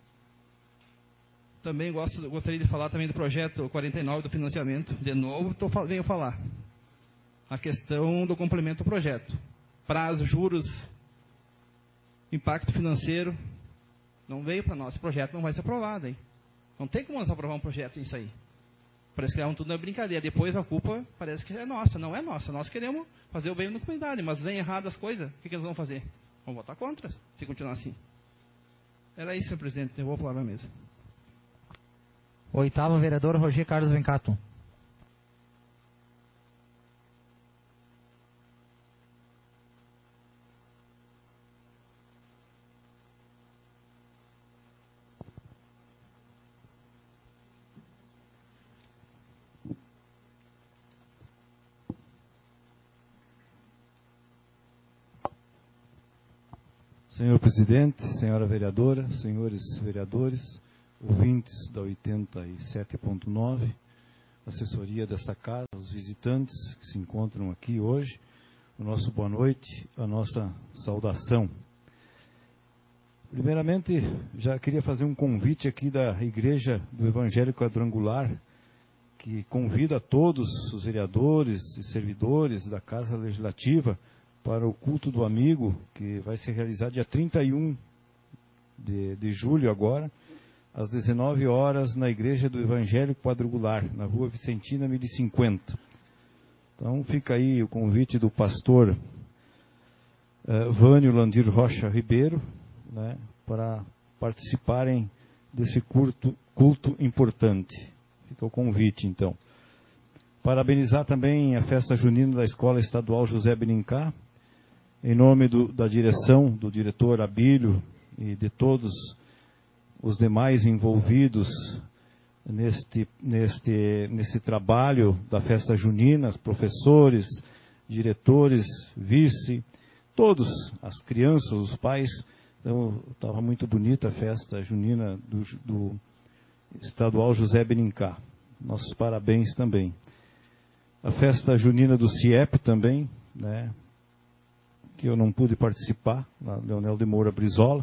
Também gosto, gostaria de falar também do projeto quarenta e nove do financiamento. De novo, tô, venho falar. A questão do complemento ao projeto. Prazo, juros, impacto financeiro. Não veio para nós. Esse projeto não vai ser aprovado, hein? Não tem como nós aprovar um projeto sem isso aí. Parece que é um tudo na brincadeira. Depois a culpa parece que é nossa. Não é nossa. Nós queremos fazer o bem da comunidade, mas vem errado as coisas. O que, que eles vão fazer? Vão votar contra, se continuar assim. Era isso, senhor presidente. Eu vou a palavra mesmo. Oitavo vereador, Roger Carlos Vencato. Senhor presidente, senhora vereadora, senhores vereadores, ouvintes da oitenta e sete ponto nove, assessoria desta casa, os visitantes que se encontram aqui hoje, o nosso boa noite, a nossa saudação. Primeiramente, já queria fazer um convite aqui da Igreja do Evangelho Quadrangular, que convida todos os vereadores e servidores da Casa Legislativa para o culto do amigo, que vai se realizar dia trinta e um de, de julho agora, às dezenove horas, na Igreja do Evangelho Quadrangular, na Rua Vicentina, mil e cinquenta. Então, fica aí o convite do pastor uh, Vânio Landir Rocha Ribeiro, né, para participarem desse culto, culto importante. Fica o convite, então. Parabenizar também a festa junina da Escola Estadual José Benincá, em nome do, da direção, do diretor Abílio e de todos os demais envolvidos neste, neste, nesse trabalho da festa junina, professores, diretores, vice, todos, as crianças, os pais. Então, estava muito bonita a festa junina do, do Estadual José Benincá. Nossos parabéns também. A festa junina do CIEP também, né, que eu não pude participar, na Leonel de Moura Brizola.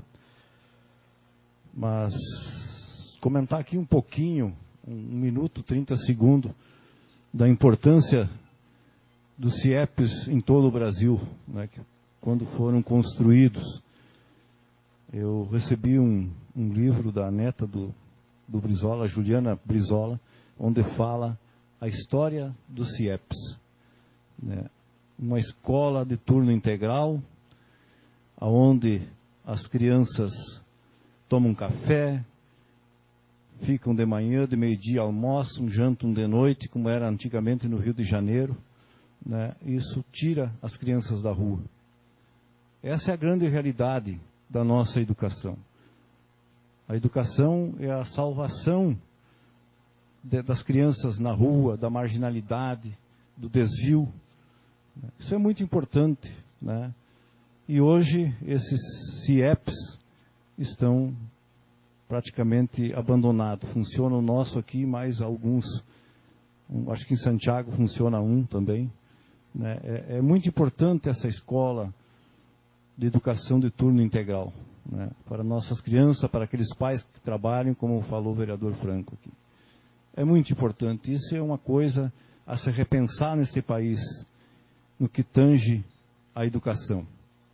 Mas comentar aqui um pouquinho, um minuto, trinta segundos, da importância dos CIEPs em todo o Brasil, né, que, quando foram construídos. Eu recebi um, um livro da neta do, do Brizola, Juliana Brizola, onde fala a história dos CIEPs. Né? Uma escola de turno integral, onde as crianças tomam café, ficam de manhã, de meio-dia almoçam, jantam de noite, como era antigamente no Rio de Janeiro. Né? Isso tira as crianças da rua. Essa é a grande realidade da nossa educação. A educação é a salvação de, das crianças na rua, da marginalidade, do desvio. Isso é muito importante, né? E hoje esses CIEPs estão praticamente abandonados. Funciona o nosso aqui, mais alguns, um, acho que em Santiago funciona um também. Né? É, é muito importante essa escola de educação de turno integral, né, para nossas crianças, para aqueles pais que trabalham, como falou o vereador Franco aqui. É muito importante. Isso é uma coisa a se repensar nesse país, no que tange a educação.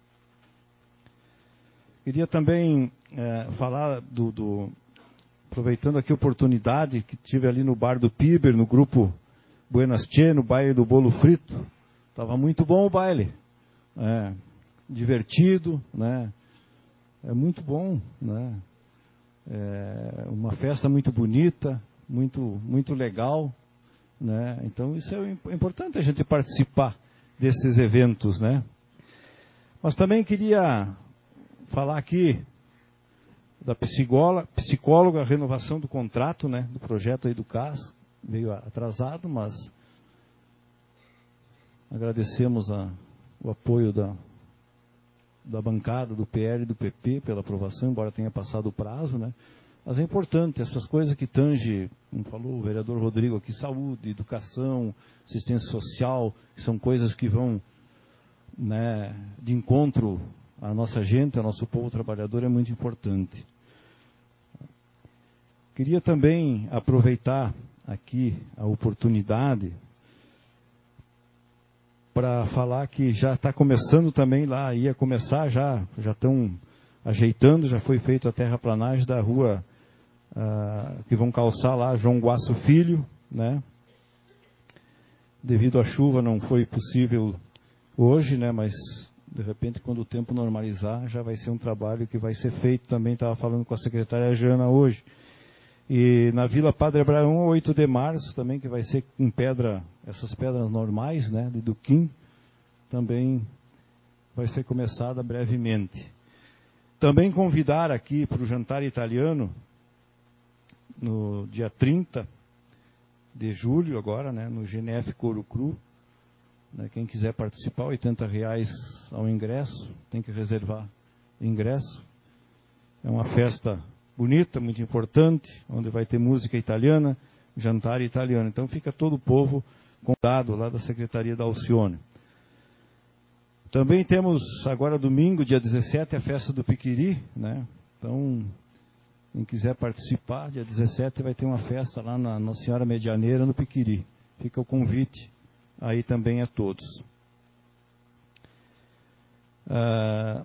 Queria também é, falar do, do, aproveitando aqui a oportunidade que tive ali no bar do Piber, no grupo Buenas Tchê, no baile do Bolo Frito. Estava muito bom o baile. É, divertido, né? É muito bom, né? É uma festa muito bonita, muito, muito legal, né? Então isso é importante a gente participar desses eventos, né? Mas também queria falar aqui da psicóloga, psicóloga, renovação do contrato, né? Do projeto aí do C A S, veio atrasado, mas agradecemos a, o apoio da da bancada do P L e do P P pela aprovação, embora tenha passado o prazo, né? Mas é importante, essas coisas que tange, como falou o vereador Rodrigo aqui, saúde, educação, assistência social, são coisas que vão, né, de encontro à nossa gente, ao nosso povo trabalhador, é muito importante. Queria também aproveitar aqui a oportunidade para falar que já está começando também lá, ia começar já, já estão ajeitando, já foi feita a terraplanagem da rua uh, que vão calçar lá João Guaço Filho, né? Devido à chuva não foi possível hoje, né? Mas de repente quando o tempo normalizar já vai ser um trabalho que vai ser feito também, estava falando com a secretária Jana hoje. E na Vila Padre Abraão, oito de março, também, que vai ser em pedra, essas pedras normais, né, de Duquim, também vai ser começada brevemente. Também convidar aqui para o jantar italiano, no dia trinta de julho agora, né, no G N F Couro Cru. Né, quem quiser participar, oitenta reais ao ingresso, tem que reservar ingresso. É uma festa bonita, muito importante, onde vai ter música italiana, jantar italiano. Então fica todo o povo convidado lá da Secretaria da Alcione. Também temos agora domingo, dia dezessete, a festa do Piquiri, né? Então, quem quiser participar, dia dezessete vai ter uma festa lá na Nossa Senhora Medianeira, no Piquiri. Fica o convite aí também a todos. Ah,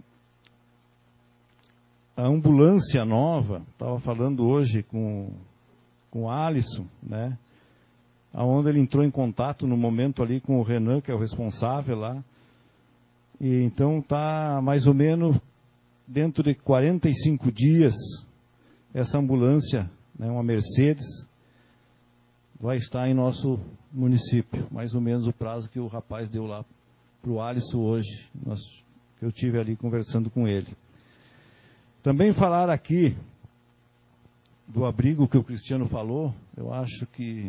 a ambulância nova, estava falando hoje com, com o Alisson, né? Onde ele entrou em contato no momento ali com o Renan, que é o responsável lá. E então está mais ou menos dentro de quarenta e cinco dias, essa ambulância, né, uma Mercedes, vai estar em nosso município. Mais ou menos o prazo que o rapaz deu lá para o Alisson hoje, nós, que eu tive ali conversando com ele. Também falar aqui do abrigo que o Cristiano falou, eu acho que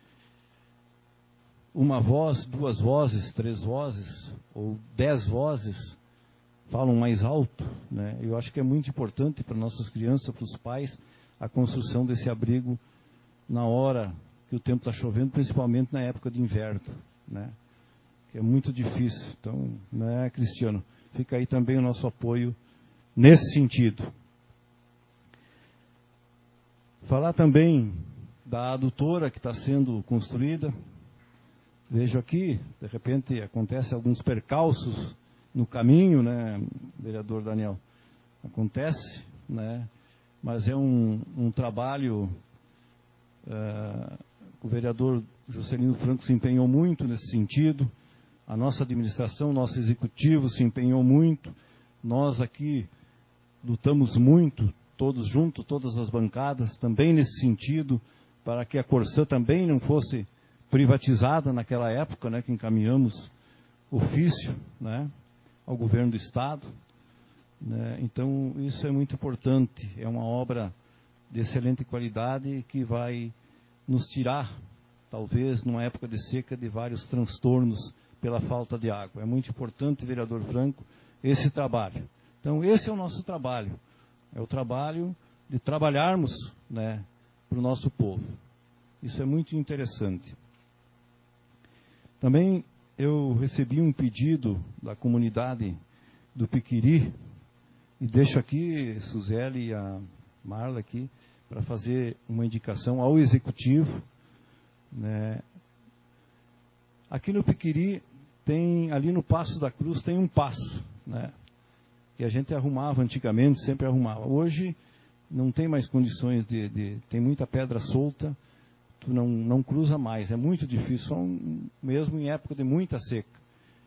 uma voz, duas vozes, três vozes, ou dez vozes, falam mais alto, né? Eu acho que é muito importante para nossas crianças, para os pais, a construção desse abrigo na hora que o tempo está chovendo, principalmente na época de inverno, né? Que é muito difícil. Então, né, Cristiano? Fica aí também o nosso apoio nesse sentido. Falar também da adutora que está sendo construída. Vejo aqui, de repente, acontece alguns percalços no caminho, né, vereador Daniel? Acontece, né? Mas é um, um trabalho, uh, o vereador Juscelino Franco se empenhou muito nesse sentido, a nossa administração, nosso executivo se empenhou muito, nós aqui lutamos muito, todos juntos, todas as bancadas, também nesse sentido, para que a Corsã também não fosse privatizada naquela época, né, que encaminhamos ofício, né, ao governo do Estado, né. Então, isso é muito importante, é uma obra de excelente qualidade que vai nos tirar, talvez, numa época de seca, de vários transtornos pela falta de água. É muito importante, vereador Franco, esse trabalho. Então, esse é o nosso trabalho, é o trabalho de trabalharmos, né, para o nosso povo. Isso é muito interessante. Também eu recebi um pedido da comunidade do Piquiri, e deixo aqui, Suzeli e a Marla aqui, para fazer uma indicação ao Executivo, né? Aqui no Piquiri, tem, ali no Passo da Cruz, tem um passo, né, que a gente arrumava antigamente, sempre arrumava. Hoje, não tem mais condições de... de tem muita pedra solta, Não, não cruza mais, é muito difícil, só um, mesmo em época de muita seca.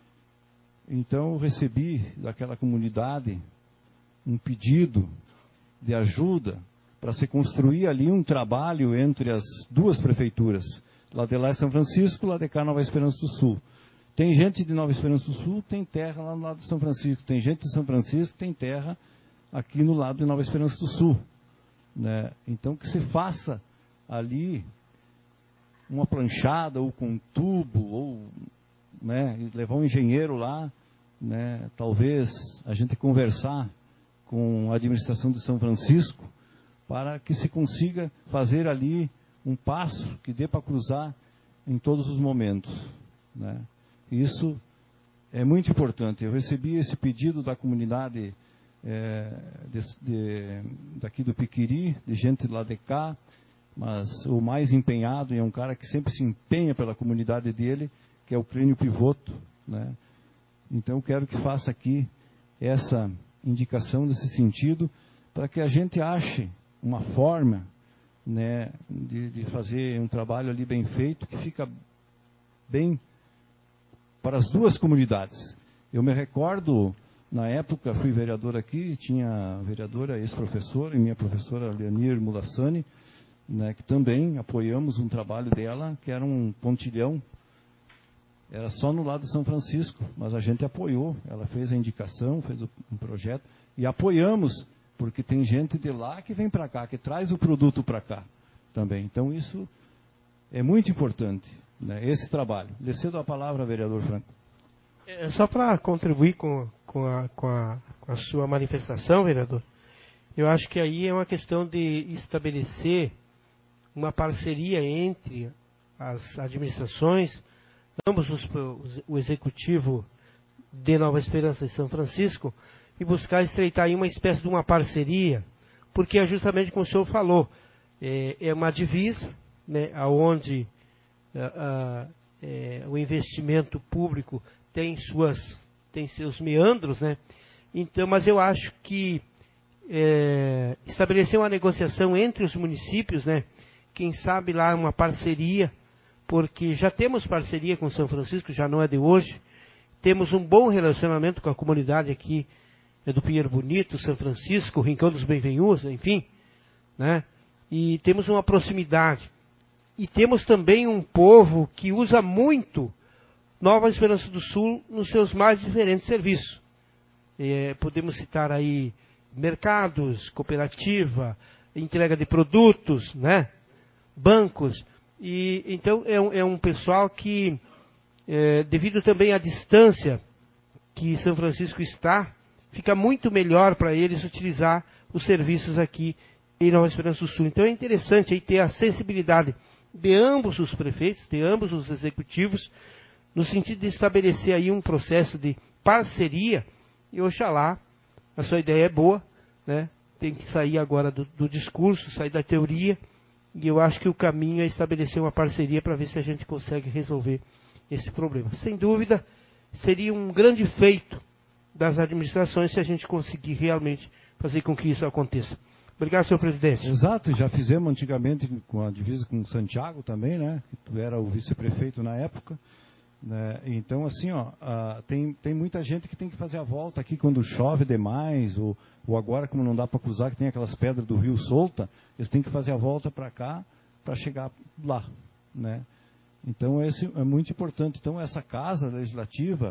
Então, eu recebi daquela comunidade um pedido de ajuda para se construir ali um trabalho entre as duas prefeituras, lá de lá é São Francisco, lá de cá Nova Esperança do Sul. Tem gente de Nova Esperança do Sul, tem terra lá no lado de São Francisco, tem gente de São Francisco, tem terra aqui no lado de Nova Esperança do Sul, né? Então, que se faça ali uma planchada, ou com um tubo, ou, né, levar um engenheiro lá, né, talvez a gente conversar com a administração de São Francisco, para que se consiga fazer ali um passo que dê para cruzar em todos os momentos, né? Isso é muito importante. Eu recebi esse pedido da comunidade é, de, de, daqui do Piquiri, de gente lá de cá, mas o mais empenhado, e é um cara que sempre se empenha pela comunidade dele, que é o Clênio Pivoto, né? Então, eu quero que faça aqui essa indicação nesse sentido, para que a gente ache uma forma, né, de, de fazer um trabalho ali bem feito, que fica bem para as duas comunidades. Eu me recordo, na época, fui vereador aqui, tinha a vereadora ex-professora, e minha professora Leonir Mulassani, né, que também apoiamos um trabalho dela, que era um pontilhão, era só no lado de São Francisco, mas a gente apoiou, ela fez a indicação, fez um projeto, e apoiamos, porque tem gente de lá que vem para cá, que traz o produto para cá também. Então, isso é muito importante, né, esse trabalho. Lhe cedo a palavra, vereador Franco. É só para contribuir com, com, a, com, a, a sua manifestação, vereador. Eu acho que aí é uma questão de estabelecer uma parceria entre as administrações, ambos os, o executivo de Nova Esperança e São Francisco, e buscar estreitar aí uma espécie de uma parceria, porque é justamente como o senhor falou, é, é uma divisa, né, onde a, a, é, o investimento público tem suas, tem seus meandros, né? Então, mas eu acho que é, estabelecer uma negociação entre os municípios, né? Quem sabe lá uma parceria, porque já temos parceria com São Francisco, já não é de hoje. Temos um bom relacionamento com a comunidade aqui é do Pinheiro Bonito, São Francisco, Rincão dos Benvenhus, enfim, né? E temos uma proximidade. E temos também um povo que usa muito Nova Esperança do Sul nos seus mais diferentes serviços. É, podemos citar aí mercados, cooperativa, entrega de produtos, né? Bancos. E então é um, é um pessoal que, é, devido também à distância que São Francisco está, fica muito melhor para eles utilizar os serviços aqui em Nova Esperança do Sul. Então é interessante aí ter a sensibilidade de ambos os prefeitos, de ambos os executivos, no sentido de estabelecer aí um processo de parceria, e oxalá, a sua ideia é boa, né? Tem que sair agora do, do discurso, sair da teoria, e eu acho que o caminho é estabelecer uma parceria para ver se a gente consegue resolver esse problema. Sem dúvida, seria um grande feito das administrações se a gente conseguir realmente fazer com que isso aconteça. Obrigado, senhor presidente. Exato, já fizemos antigamente com a divisa com Santiago também, né? Tu era o vice-prefeito na época. Né? Então, assim, ó, uh, tem, tem muita gente que tem que fazer a volta aqui quando chove demais, ou, ou agora, como não dá para cruzar, que tem aquelas pedras do rio solta, eles têm que fazer a volta para cá para chegar lá. Né? Então, esse é muito importante. Então, essa casa legislativa,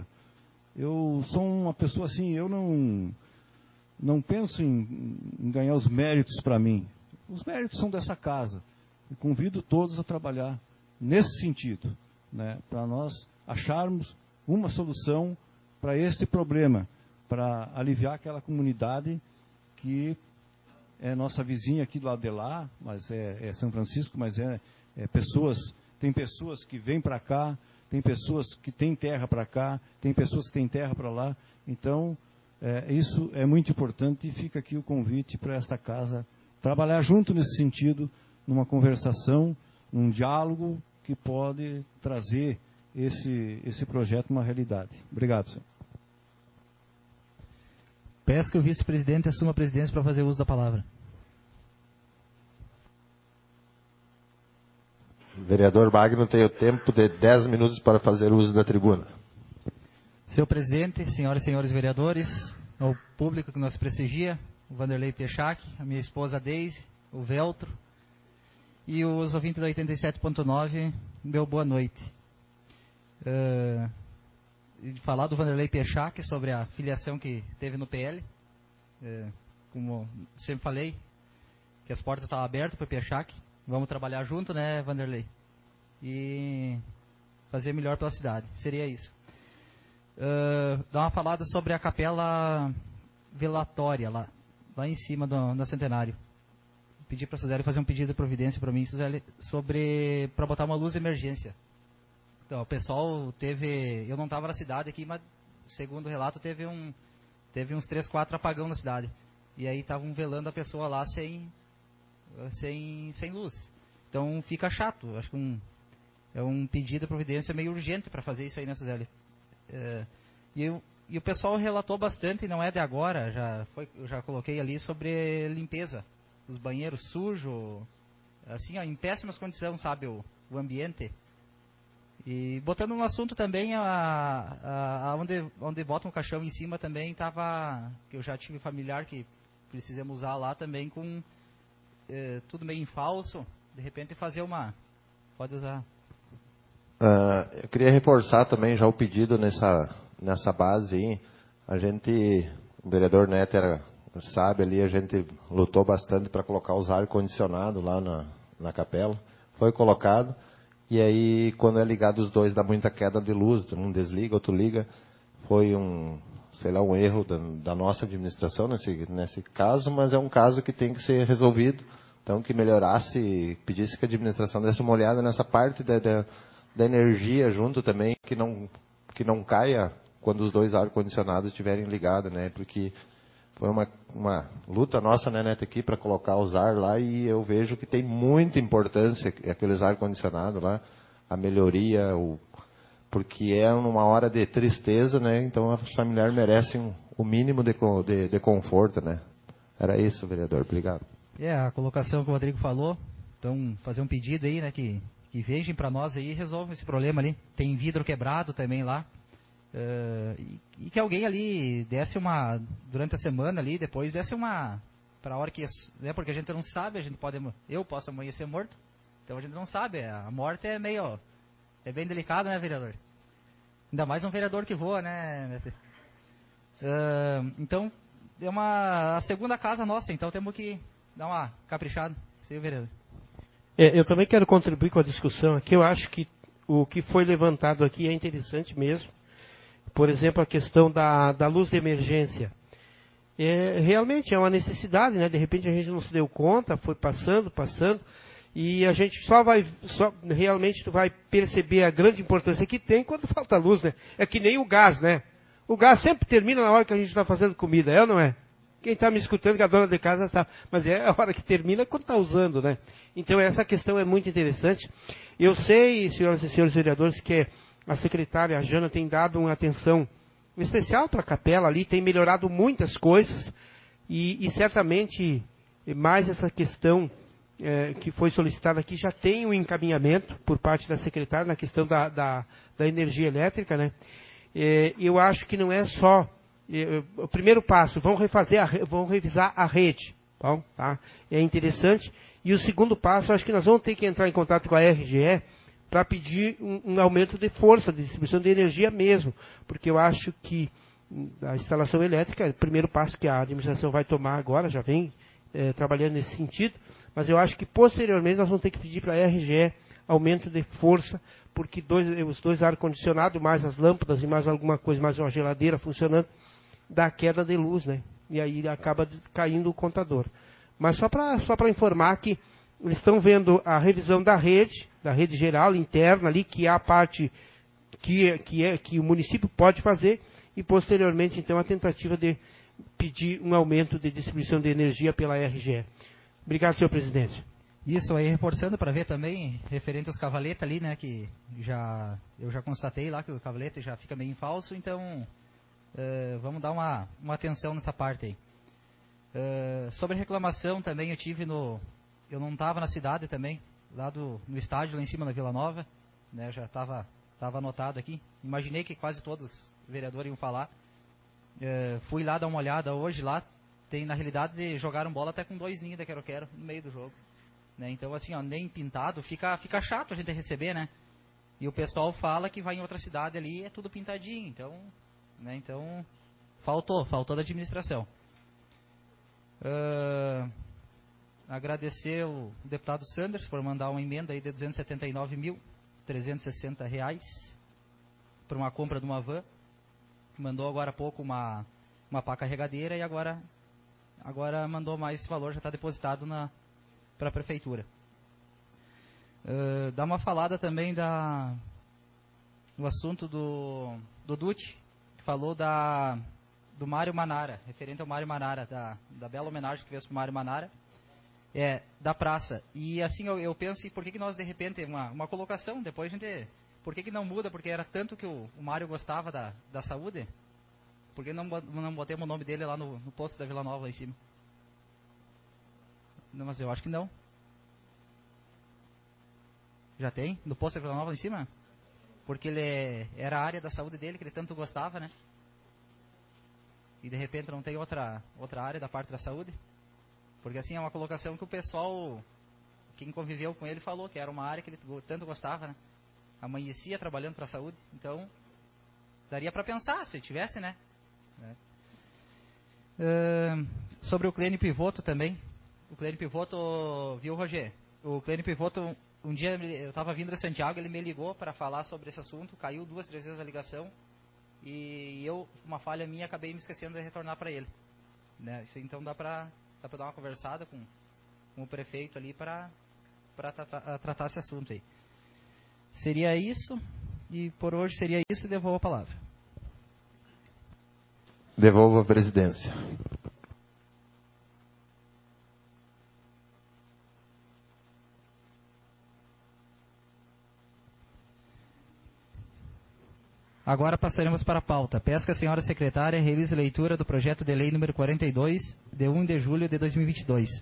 eu sou uma pessoa assim, eu não, não penso em, em ganhar os méritos para mim. Os méritos são dessa casa. E convido todos a trabalhar nesse sentido, né, para nós acharmos uma solução para este problema, para aliviar aquela comunidade que é nossa vizinha aqui do lado de lá, mas é, é São Francisco, mas é, é pessoas, tem pessoas que vêm para cá, tem pessoas que têm terra para cá, tem pessoas que têm terra para lá. Então, é, isso é muito importante e fica aqui o convite para esta casa trabalhar junto nesse sentido, numa conversação, num diálogo que pode trazer esse, esse projeto uma realidade. Obrigado, senhor. Peço que o vice-presidente assuma a presidência para fazer uso da palavra. Vereador Magno tem o tempo de dez minutos para fazer uso da tribuna. Senhor presidente, senhoras e senhores vereadores, ao público que nos prestigia, o Vanderlei Pechac, a minha esposa Deise, o Veltro, e os ouvintes da oitenta e sete ponto nove, meu boa noite. Uh, falar do Vanderlei Pechac sobre a filiação que teve no P L. Uh, como sempre falei, que as portas estavam abertas para o Pechac. Vamos trabalhar junto, né, Vanderlei? E fazer melhor pela cidade. Seria isso. Uh, dar uma falada sobre a capela velatória lá, lá em cima do, da Centenário. Pedir para a Suzeli fazer um pedido de providência para mim, Suzeli, sobre para botar uma luz de emergência. Então, o pessoal teve, eu não estava na cidade aqui, mas segundo o relato teve um, teve uns três, quatro apagão na cidade. E aí estavam velando a pessoa lá sem, sem, sem luz. Então fica chato. Acho que um, é um pedido de providência meio urgente para fazer isso aí, né, Suzeli? É, e, eu, e o pessoal relatou bastante, não é de agora, já foi, eu já coloquei ali sobre limpeza. Os banheiros sujos, assim, ó, em péssimas condições, sabe, o, o ambiente. E botando um assunto também, a, a, a onde, onde botam o caixão em cima também estava, que eu já tive familiar que precisamos usar lá também com eh, tudo meio em falso, de repente fazer uma, pode usar. Uh, eu queria reforçar também já o pedido nessa, nessa base aí. A gente, o vereador Neto era, sabe ali, a gente lutou bastante para colocar os ar-condicionado lá na, na capela. Foi colocado. E aí, quando é ligado os dois, dá muita queda de luz. Um desliga, outro liga. Foi um sei lá, um erro da, da nossa administração nesse, nesse caso, mas é um caso que tem que ser resolvido. Então, que melhorasse, pedisse que a administração desse uma olhada nessa parte da, da, da energia junto também, que não, que não caia quando os dois ar-condicionados estiverem ligados, né? Porque foi uma, uma luta nossa, né, Neto, aqui para colocar os ar lá, e eu vejo que tem muita importância aqueles ar-condicionados lá, a melhoria, o, porque é numa hora de tristeza, né? Então a familiar merece um, o mínimo de, de, de conforto, né? Era isso, vereador. Obrigado. É, a colocação que o Rodrigo falou. Então, fazer um pedido aí, né, que, que vejam para nós aí e resolvam esse problema ali. Tem vidro quebrado também lá. Uh, e, e que alguém ali desse uma, durante a semana ali, depois desse uma, para a hora que, né, porque a gente não sabe, a gente pode, eu posso amanhecer morto, então a gente não sabe, a morte é meio, é bem delicado, né, vereador? Ainda mais um vereador que voa, né? Uh, então, é uma, a segunda casa nossa, então temos que dar uma caprichada. Sim, vereador. É, eu também quero contribuir com a discussão aqui. Eu acho que o que foi levantado aqui é interessante mesmo. Por exemplo, a questão da, da luz de emergência. É, realmente é uma necessidade, né? De repente a gente não se deu conta, foi passando, passando, e a gente só vai, só, realmente tu vai perceber a grande importância que tem quando falta luz, né? É que nem o gás, né? O gás sempre termina na hora que a gente está fazendo comida, é ou não é? Quem está me escutando, que a dona de casa sabe, mas é a hora que termina quando está usando, né? Então essa questão é muito interessante. Eu sei, senhoras e senhores vereadores, que a secretária, a Jana, tem dado uma atenção especial para a capela ali, tem melhorado muitas coisas, e, e certamente mais essa questão é, que foi solicitada aqui já tem um encaminhamento por parte da secretária na questão da, da, da energia elétrica, né? É, eu acho que não é só o primeiro passo, vão refazer, a, vão revisar a rede, bom, tá? É interessante. E o segundo passo, acho que nós vamos ter que entrar em contato com a R G E para pedir um, um aumento de força, de distribuição de energia mesmo, porque eu acho que a instalação elétrica é o primeiro passo que a administração vai tomar agora, já vem é, trabalhando nesse sentido, mas eu acho que posteriormente nós vamos ter que pedir para a R G E aumento de força, porque dois, os dois ar-condicionados, mais as lâmpadas e mais alguma coisa, mais uma geladeira funcionando, da queda de luz, né? E aí acaba caindo o contador. Mas só para só para informar que eles estão vendo a revisão da rede, da rede geral, interna ali, que é a parte que, que, é, que o município pode fazer, e posteriormente, então, a tentativa de pedir um aumento de distribuição de energia pela R G E. Obrigado, senhor presidente. Isso aí, reforçando para ver também, referente aos cavaletes ali, né, que já, eu já constatei lá que o cavalete já fica meio em falso, então... Uh, vamos dar uma, uma atenção nessa parte aí. Uh, sobre reclamação também, eu tive no... Eu não estava na cidade também, lá do, no estádio, lá em cima da Vila Nova, né, já estava tava anotado aqui. Imaginei que quase todos os vereadores iam falar. Uh, fui lá dar uma olhada hoje, lá tem, na realidade, jogaram bola até com dois ninhos da Quero-Quero no meio do jogo. Né, então, assim, ó, nem pintado, fica, fica chato a gente receber, né? E o pessoal fala que vai em outra cidade ali, é tudo pintadinho, então... Né, então, faltou, faltou da administração. Uh, agradecer o deputado Sanders por mandar uma emenda aí de duzentos e setenta e nove mil trezentos e sessenta reais para uma compra de uma van. Mandou agora há pouco uma, uma pá carregadeira e agora, agora mandou mais esse valor, já está depositado para a prefeitura. Uh, dá uma falada também da, do assunto do, do D U T, falou da, do Mário Manara, referente ao Mário Manara, da, da bela homenagem que fez para o Mário Manara, é, da praça. E assim, eu, eu penso, por que, que nós, de repente, uma, uma colocação, depois a gente, por que, que não muda? Porque era tanto que o, o Mário gostava da, da saúde, por que não, não botemos o nome dele lá no, no posto da Vila Nova, lá em cima? Não, mas eu acho que não. Já tem? No posto da Vila Nova, lá em cima? Porque ele é, era a área da saúde dele que ele tanto gostava, né? E de repente não tem outra, outra área da parte da saúde. Porque assim, é uma colocação que o pessoal, quem conviveu com ele, falou que era uma área que ele tanto gostava, né? Amanhecia trabalhando para a saúde. Então, daria para pensar, se tivesse, né? Uh, sobre o Clênio Pivoto também. O Clênio Pivoto, viu, Roger? O Clênio Pivoto... Um dia eu estava vindo de Santiago, ele me ligou para falar sobre esse assunto, caiu duas, três vezes a ligação, e eu, uma falha minha, acabei me esquecendo de retornar para ele. Né? Isso, então dá para dá para dar uma conversada com, com o prefeito ali para para tratar, tratar esse assunto aí. Seria isso, e por hoje seria isso, e devolvo a palavra. Devolvo a presidência. Agora passaremos para a pauta. Peço que a senhora secretária realize a leitura do projeto de lei número quarenta e dois, de um de julho de dois mil e vinte e dois.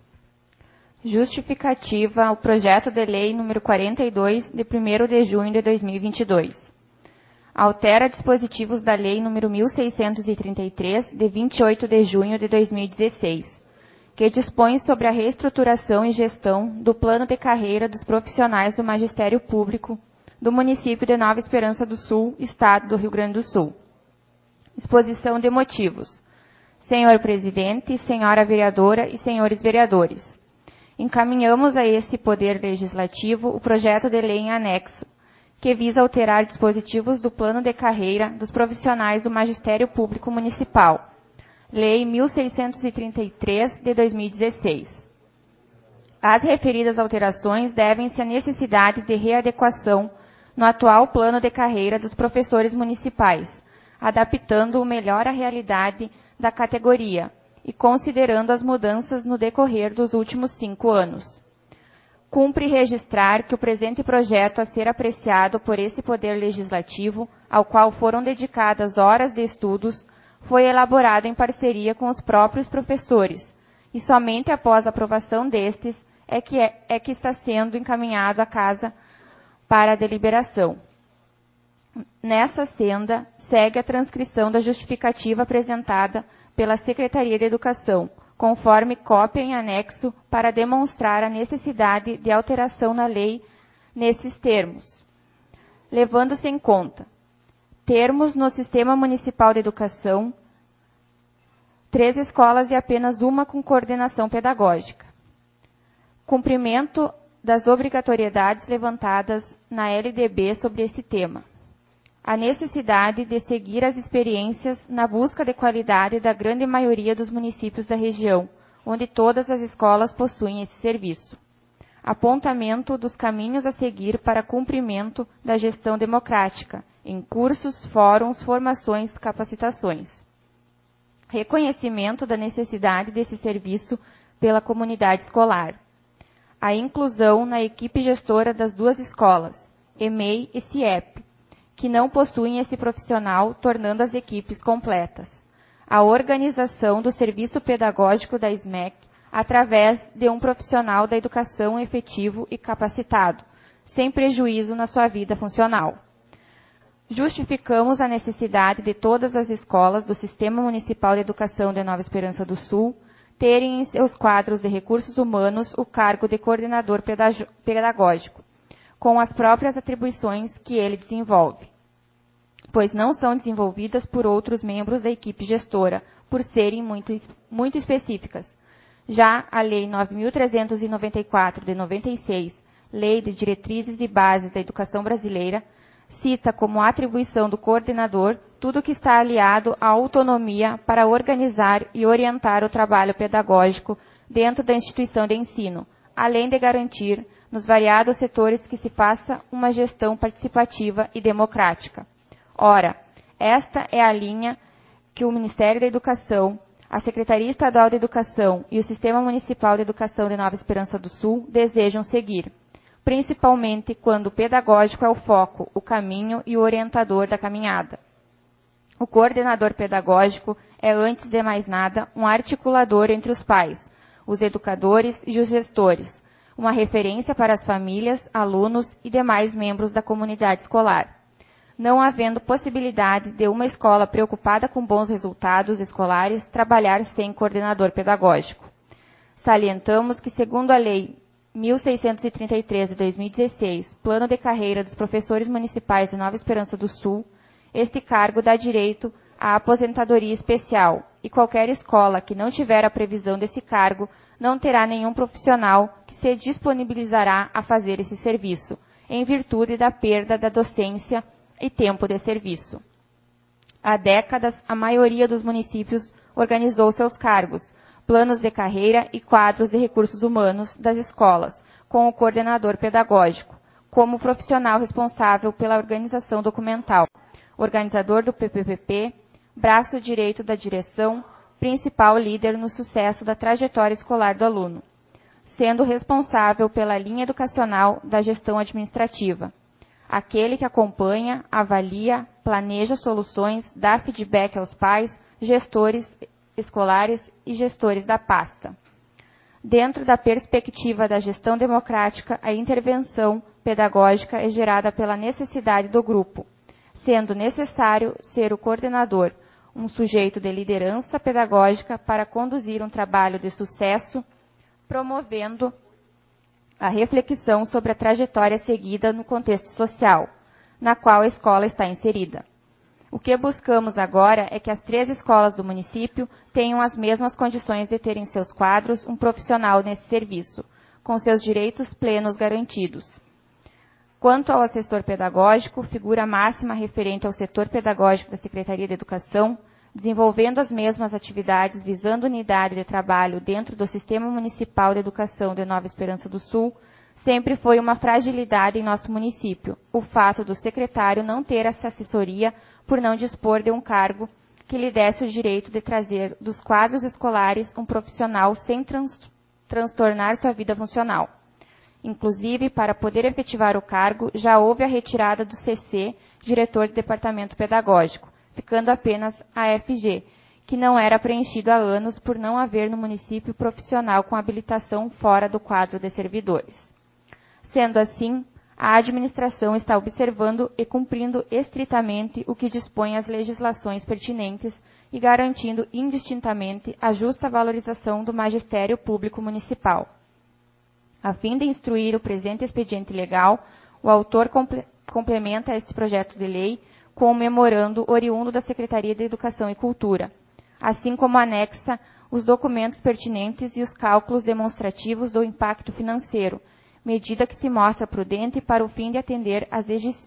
Justificativa ao projeto de lei número quarenta e dois, de primeiro de junho de dois mil e vinte e dois. Altera dispositivos da lei número mil seiscentos e trinta e três, de vinte e oito de junho de dois mil e dezesseis, que dispõe sobre a reestruturação e gestão do plano de carreira dos profissionais do magistério público do município de Nova Esperança do Sul, estado do Rio Grande do Sul. Exposição de motivos. Senhor presidente, senhora vereadora e senhores vereadores, encaminhamos a este Poder Legislativo o projeto de lei em anexo, que visa alterar dispositivos do plano de carreira dos profissionais do Magistério Público Municipal, Lei mil seiscentos e trinta e três, de dois mil e dezesseis. As referidas alterações devem-se à necessidade de readequação no atual plano de carreira dos professores municipais, adaptando-o melhor à realidade da categoria e considerando as mudanças no decorrer dos últimos cinco anos. Cumpre registrar que o presente projeto a ser apreciado por esse Poder Legislativo, ao qual foram dedicadas horas de estudos, foi elaborado em parceria com os próprios professores, e somente após a aprovação destes é que, é, é que está sendo encaminhado à Casa para a deliberação. Nessa senda, segue a transcrição da justificativa apresentada pela Secretaria de Educação, conforme cópia em anexo para demonstrar a necessidade de alteração na lei nesses termos, levando-se em conta termos no Sistema Municipal de Educação, três escolas e apenas uma com coordenação pedagógica. Cumprimento das obrigatoriedades levantadas na L D B sobre esse tema. A necessidade de seguir as experiências na busca de qualidade da grande maioria dos municípios da região, onde todas as escolas possuem esse serviço. Apontamento dos caminhos a seguir para cumprimento da gestão democrática, em cursos, fóruns, formações, capacitações. Reconhecimento da necessidade desse serviço pela comunidade escolar. A inclusão na equipe gestora das duas escolas, E M E I e C I E P, que não possuem esse profissional, tornando as equipes completas. A organização do serviço pedagógico da S M E C através de um profissional da educação efetivo e capacitado, sem prejuízo na sua vida funcional. Justificamos a necessidade de todas as escolas do Sistema Municipal de Educação de Nova Esperança do Sul terem em seus quadros de recursos humanos o cargo de coordenador pedagógico, com as próprias atribuições que ele desenvolve, pois não são desenvolvidas por outros membros da equipe gestora, por serem muito, muito específicas. Já a Lei nove mil trezentos e noventa e quatro, de noventa e seis, Lei de Diretrizes e Bases da Educação Brasileira, cita como atribuição do coordenador tudo que está aliado à autonomia para organizar e orientar o trabalho pedagógico dentro da instituição de ensino, além de garantir, nos variados setores, que se faça uma gestão participativa e democrática. Ora, esta é a linha que o Ministério da Educação, a Secretaria Estadual de Educação e o Sistema Municipal de Educação de Nova Esperança do Sul desejam seguir, principalmente quando o pedagógico é o foco, o caminho e o orientador da caminhada. O coordenador pedagógico é, antes de mais nada, um articulador entre os pais, os educadores e os gestores, uma referência para as famílias, alunos e demais membros da comunidade escolar. Não havendo possibilidade de uma escola preocupada com bons resultados escolares trabalhar sem coordenador pedagógico. Salientamos que, segundo a Lei mil seiscentos e trinta e três, de dois mil e dezesseis, Plano de Carreira dos Professores Municipais de Nova Esperança do Sul, este cargo dá direito à aposentadoria especial, e qualquer escola que não tiver a previsão desse cargo não terá nenhum profissional que se disponibilizará a fazer esse serviço, em virtude da perda da docência e tempo de serviço. Há décadas, a maioria dos municípios organizou seus cargos, planos de carreira e quadros de recursos humanos das escolas, com o coordenador pedagógico, como profissional responsável pela organização documental, organizador do P P P P, braço direito da direção, principal líder no sucesso da trajetória escolar do aluno, sendo responsável pela linha educacional da gestão administrativa, aquele que acompanha, avalia, planeja soluções, dá feedback aos pais, gestores escolares e gestores da pasta. Dentro da perspectiva da gestão democrática, a intervenção pedagógica é gerada pela necessidade do grupo, sendo necessário ser o coordenador, um sujeito de liderança pedagógica para conduzir um trabalho de sucesso, promovendo a reflexão sobre a trajetória seguida no contexto social, na qual a escola está inserida. O que buscamos agora é que as três escolas do município tenham as mesmas condições de ter em seus quadros um profissional nesse serviço, com seus direitos plenos garantidos. Quanto ao assessor pedagógico, figura máxima referente ao setor pedagógico da Secretaria de Educação, desenvolvendo as mesmas atividades visando unidade de trabalho dentro do Sistema Municipal de Educação de Nova Esperança do Sul, sempre foi uma fragilidade em nosso município, o fato do secretário não ter essa assessoria por não dispor de um cargo que lhe desse o direito de trazer dos quadros escolares um profissional sem trans, transtornar sua vida funcional. Inclusive, para poder efetivar o cargo, já houve a retirada do C C, diretor de Departamento Pedagógico, ficando apenas a F G, que não era preenchido há anos por não haver no município profissional com habilitação fora do quadro de servidores. Sendo assim, a administração está observando e cumprindo estritamente o que dispõe as legislações pertinentes e garantindo indistintamente a justa valorização do magistério público municipal. A fim de instruir o presente expediente legal, o autor comple- complementa este projeto de lei com um memorando oriundo da Secretaria de Educação e Cultura, assim como anexa os documentos pertinentes e os cálculos demonstrativos do impacto financeiro, medida que se mostra prudente para o fim de atender às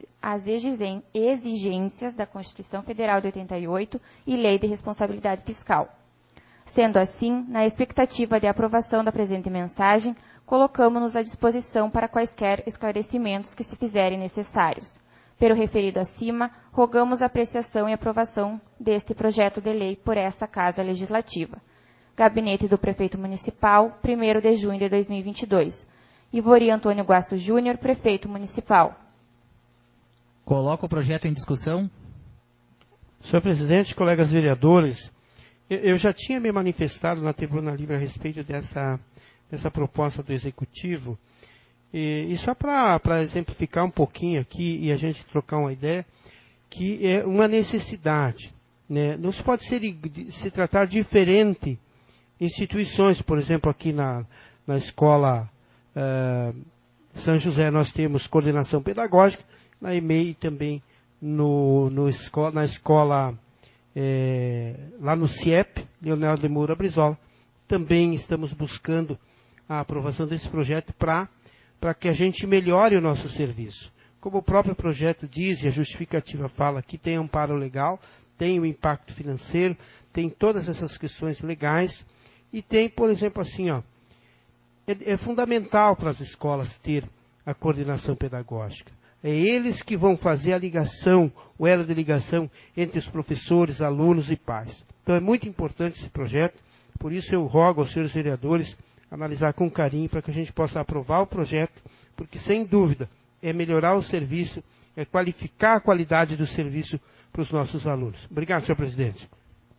exigências da Constituição Federal de oitenta e oito e Lei de Responsabilidade Fiscal. Sendo assim, na expectativa de aprovação da presente mensagem, colocamos-nos à disposição para quaisquer esclarecimentos que se fizerem necessários. Pelo referido acima, rogamos a apreciação e aprovação deste projeto de lei por esta Casa Legislativa. Gabinete do Prefeito Municipal, primeiro de junho de dois mil e vinte e dois. Ivori Antônio Guasso Júnior, Prefeito Municipal. Coloco o projeto em discussão. Senhor Presidente, colegas vereadores, eu já tinha me manifestado na Tribuna Livre a respeito dessa, dessa proposta do Executivo, e, e só para exemplificar um pouquinho aqui e a gente trocar uma ideia, que é uma necessidade, né? Não se pode ser, se tratar diferente instituições, por exemplo, aqui na, na escola uh, São José nós temos coordenação pedagógica, na E M E I também no, no escola, na escola é, lá no C I E P, Leonel de Moura Brizola, também estamos buscando a aprovação desse projeto para para que a gente melhore o nosso serviço. Como o próprio projeto diz, e a justificativa fala que tem amparo legal, tem o impacto financeiro, tem todas essas questões legais, e tem, por exemplo, assim, ó, é, é fundamental para as escolas ter a coordenação pedagógica. É eles que vão fazer a ligação, o elo de ligação entre os professores, alunos e pais. Então é muito importante esse projeto, por isso eu rogo aos senhores vereadores analisar com carinho para que a gente possa aprovar o projeto, porque sem dúvida é melhorar o serviço, é qualificar a qualidade do serviço para os nossos alunos. Obrigado, senhor presidente.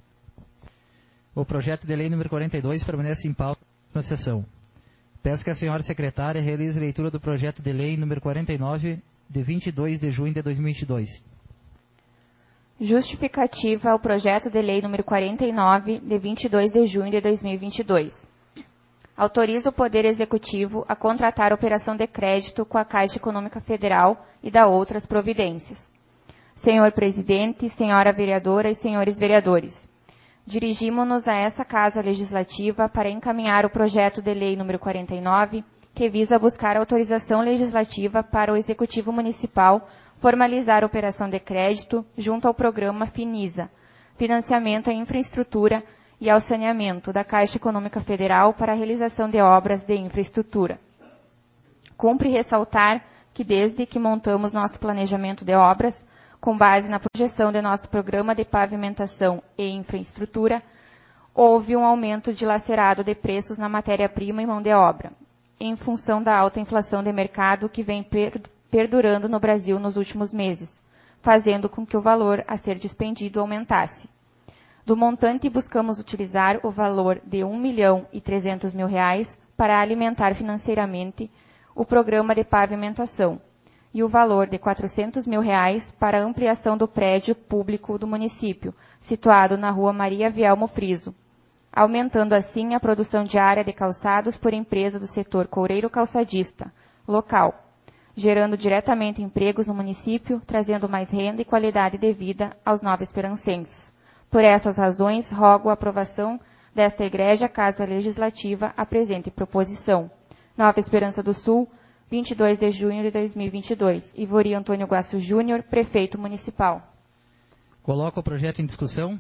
O projeto de lei número quarenta e dois permanece em pauta na sessão. Peço que a senhora secretária realize leitura do projeto de lei número quarenta e nove, de vinte e dois de junho de dois mil e vinte e dois. Justificativa ao projeto de lei número quarenta e nove, de vinte e dois de junho de dois mil e vinte e dois. Autoriza o Poder Executivo a contratar operação de crédito com a Caixa Econômica Federal e dá outras providências. Senhor Presidente, senhora vereadora e senhores vereadores, dirigimos-nos a essa Casa Legislativa para encaminhar o projeto de lei número quarenta e nove, que visa buscar autorização legislativa para o Executivo Municipal formalizar a operação de crédito junto ao programa FINISA, Financiamento à Infraestrutura e ao Saneamento da Caixa Econômica Federal para a realização de obras de infraestrutura. Cumpre ressaltar que desde que montamos nosso planejamento de obras, com base na projeção de nosso programa de pavimentação e infraestrutura, houve um aumento dilacerado de preços na matéria-prima e mão de obra, em função da alta inflação de mercado que vem per- perdurando no Brasil nos últimos meses, fazendo com que o valor a ser dispendido aumentasse. Do montante, buscamos utilizar o valor de um milhão e trezentos mil reais para alimentar financeiramente o programa de pavimentação e o valor de quatrocentos mil reais para a ampliação do prédio público do município, situado na rua Maria Vielmo Friso, aumentando assim a produção diária de calçados por empresa do setor coureiro calçadista, local, gerando diretamente empregos no município, trazendo mais renda e qualidade de vida aos nova-esperancenses. Por essas razões, rogo a aprovação desta Igreja Casa Legislativa a presente proposição. Nova Esperança do Sul, vinte e dois de junho de dois mil e vinte e dois. Ivori Antônio Guaço Júnior, Prefeito Municipal. Coloco o projeto em discussão.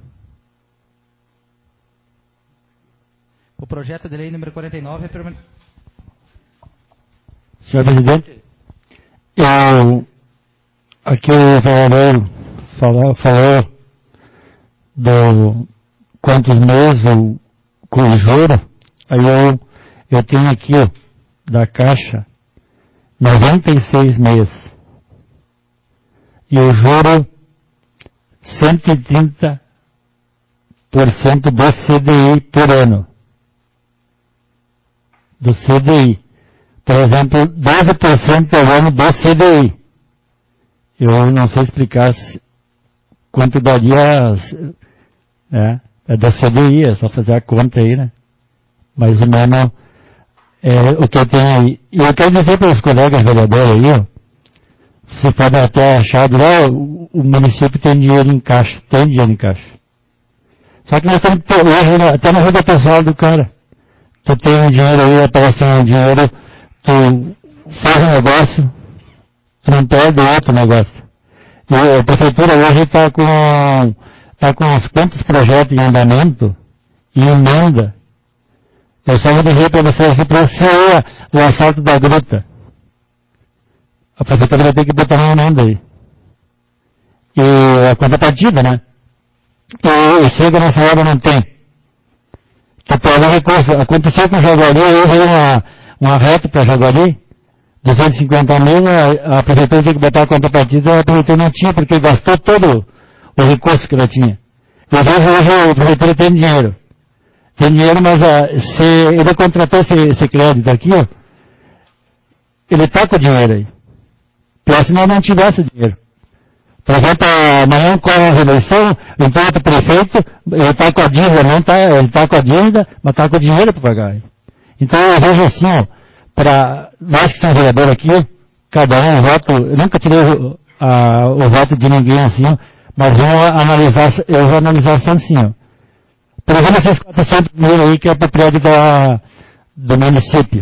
O projeto de lei número quarenta e nove é permanente. Senhor Presidente, eu, aqui o vereador falou, falou do quantos meses o, com o juro, aí eu, eu tenho aqui, ó, da Caixa, noventa e seis meses. E o juro, cento e trinta por cento do C D I por ano. Do C D I. Por exemplo, doze por cento ao ano do C D I. Eu não sei explicar se, quanto daria, né? É da C D I, é só fazer a conta aí, né? Mais ou menos, é, o que eu tenho aí. E eu quero dizer para os colegas vereadores aí, ó, vocês podem até achar, lá, o, o município tem dinheiro em caixa, tem dinheiro em caixa. Só que nós temos que ter, hoje, até na vida pessoal do cara. Tu tem um dinheiro aí, aparece um dinheiro, tu faz um negócio, tu não perde outro negócio. E a prefeitura hoje está com, tá com uns quantos projetos em andamento e emenda. Eu só vou dizer para vocês, para o assalto da gruta, a prefeitura vai ter que botar uma emenda aí. E a contrapartida, né? E, e chega nessa hora não tem. Que pode recurso. Aconteceu com o Jaguari, eu veio uma, uma reta para Jaguari, duzentos e cinquenta mil, a, a prefeitura tinha que botar a contrapartida, a prefeitura não tinha, porque gastou todo o recurso que ela tinha. Eu vejo hoje a prefeitura tem dinheiro. Tem dinheiro, mas a, se ele contratou esse, esse crédito aqui, ó, ele está com o dinheiro aí. Pior se nós não tivesse dinheiro. Por exemplo, amanhã corre a eleição, então outro prefeito, ele está com a dívida, não tá, ele está com a dívida, mas está com o dinheiro para pagar. Então eu vejo assim, ó, para nós que somos vereadores aqui, cada um voto, eu nunca tirei o, a, o voto de ninguém assim, ó, mas vamos analisar, eu vou analisar só assim, ó. Por exemplo, esses quatrocentos mil aí que é para o prédio da, do município.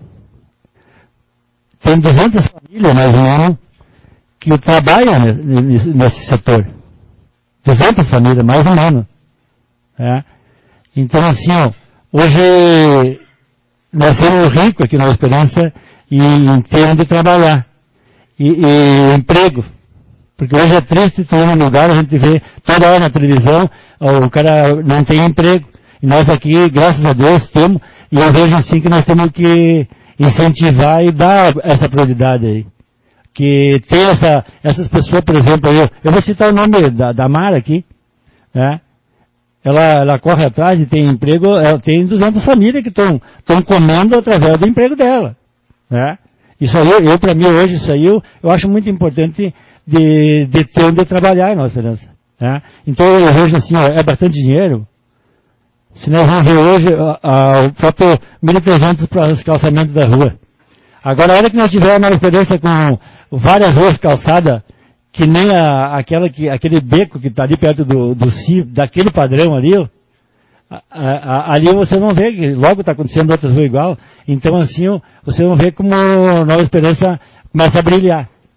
Tem duzentas famílias, mais ou menos, que trabalham nesse setor. duzentas famílias, mais ou menos. É. Então, assim, ó, hoje nós somos ricos aqui na Esperança e em ter onde trabalhar. E, e emprego. Porque hoje é triste, tu ir num lugar, a gente vê toda hora na televisão, o cara não tem emprego. E nós aqui, graças a Deus, temos, e eu vejo assim que nós temos que incentivar e dar essa prioridade aí. Que tem essa, essas pessoas, por exemplo, eu, eu vou citar o nome da, da Mara aqui, né? Ela, ela corre atrás e tem emprego, ela tem duzentas famílias que estão, estão comendo através do emprego dela, né? Isso aí, eu, eu para mim hoje, isso aí, eu, eu acho muito importante de, de ter onde trabalhar em nossa herança, né? Então eu vejo assim, ó, é bastante dinheiro. Se nós vamos ver hoje, a, a, o próprio mil e trezentos para os calçamentos da rua. Agora, a hora que nós tivermos uma experiência com várias ruas calçadas, que nem a, aquela que, aquele beco que está ali perto do, do C I V, daquele padrão ali, ó, a, a, ali você não vê que logo está acontecendo outras ruas igual. Então, assim, ó, você não vê como a Nova Esperança começa a brilhar.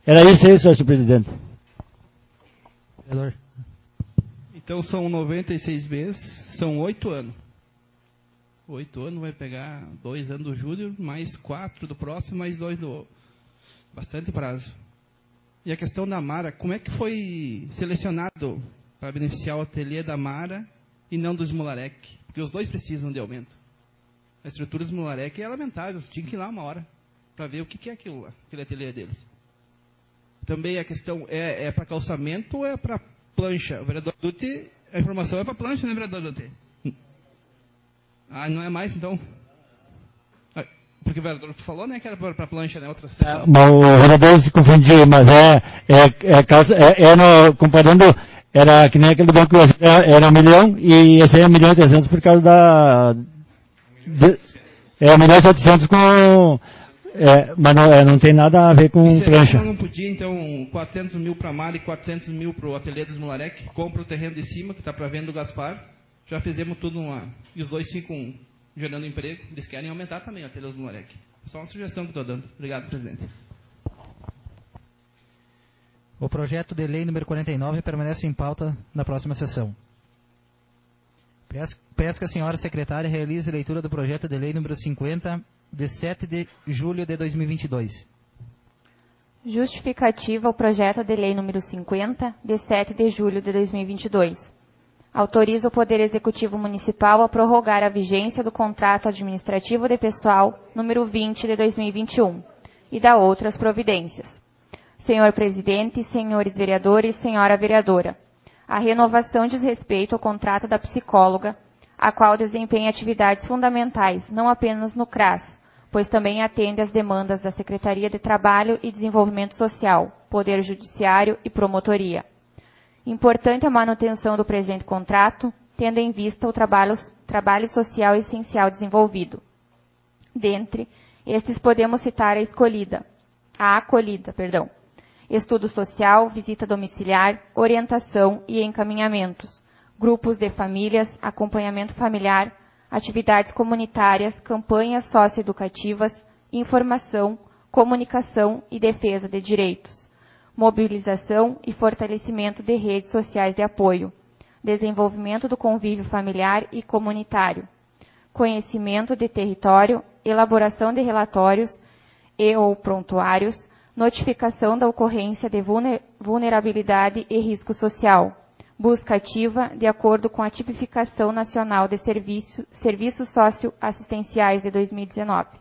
Era isso aí, senhor presidente. Vereador. Então são noventa e seis meses, são oito anos. Oito anos vai pegar dois anos do Júnior, mais quatro do próximo, mais dois do... Bastante prazo. E a questão da Mara, como é que foi selecionado para beneficiar o ateliê da Mara e não do Smolarek? Porque os dois precisam de aumento. A estrutura do Smolarek é lamentável, você tinha que ir lá uma hora para ver o que é aquilo lá, aquele ateliê deles. Também a questão é, é para calçamento ou é para plancha? O vereador Dutti, a informação é para plancha, né, vereador Dutti? Ah, não é mais, então? Porque o vereador falou, né, que era para plancha, né, outra sessão. É, mas o vereador se confundiu, mas é, é, é, calça, é, é no, comparando, era que nem aquele banco, era, era um milhão, e esse aí é um milhão e trezentos por causa da, de, é um milhão e setecentos com, é, mas não, é, não tem nada a ver com e plancha. Não podia, então, quatrocentos mil para a Mara e quatrocentos mil para o ateliê dos Smolarek, compra o terreno de cima, que está para venda do Gaspar, já fizemos tudo uma, e os dois ficam gerando emprego, eles querem aumentar também o ateliê dos Smolarek. Só uma sugestão que estou dando. Obrigado, presidente. O projeto de lei número quarenta e nove permanece em pauta na próxima sessão. Peço que a senhora secretária realize a leitura do projeto de lei número cinquenta, de sete de julho de dois mil e vinte e dois. Justificativa ao projeto de lei número cinquenta, de sete de julho de dois mil e vinte e dois. Autoriza o Poder Executivo Municipal a prorrogar a vigência do contrato administrativo de pessoal número vinte de dois mil e vinte e um e dá outras providências. Senhor Presidente, senhores vereadores, senhora vereadora, a renovação diz respeito ao contrato da psicóloga, a qual desempenha atividades fundamentais, não apenas no C R A S, pois também atende às demandas da Secretaria de Trabalho e Desenvolvimento Social, Poder Judiciário e Promotoria. Importante a manutenção do presente contrato, tendo em vista o trabalho, trabalho social essencial desenvolvido. Dentre estes podemos citar a escolhida, a acolhida, perdão, estudo social, visita domiciliar, orientação e encaminhamentos, grupos de famílias, acompanhamento familiar, atividades comunitárias, campanhas socioeducativas, informação, comunicação e defesa de direitos, mobilização e fortalecimento de redes sociais de apoio, desenvolvimento do convívio familiar e comunitário, conhecimento de território, elaboração de relatórios e ou prontuários, notificação da ocorrência de vulnerabilidade e risco social, busca ativa de acordo com a Tipificação Nacional de Serviço, Serviços Socioassistenciais de dois mil e dezenove.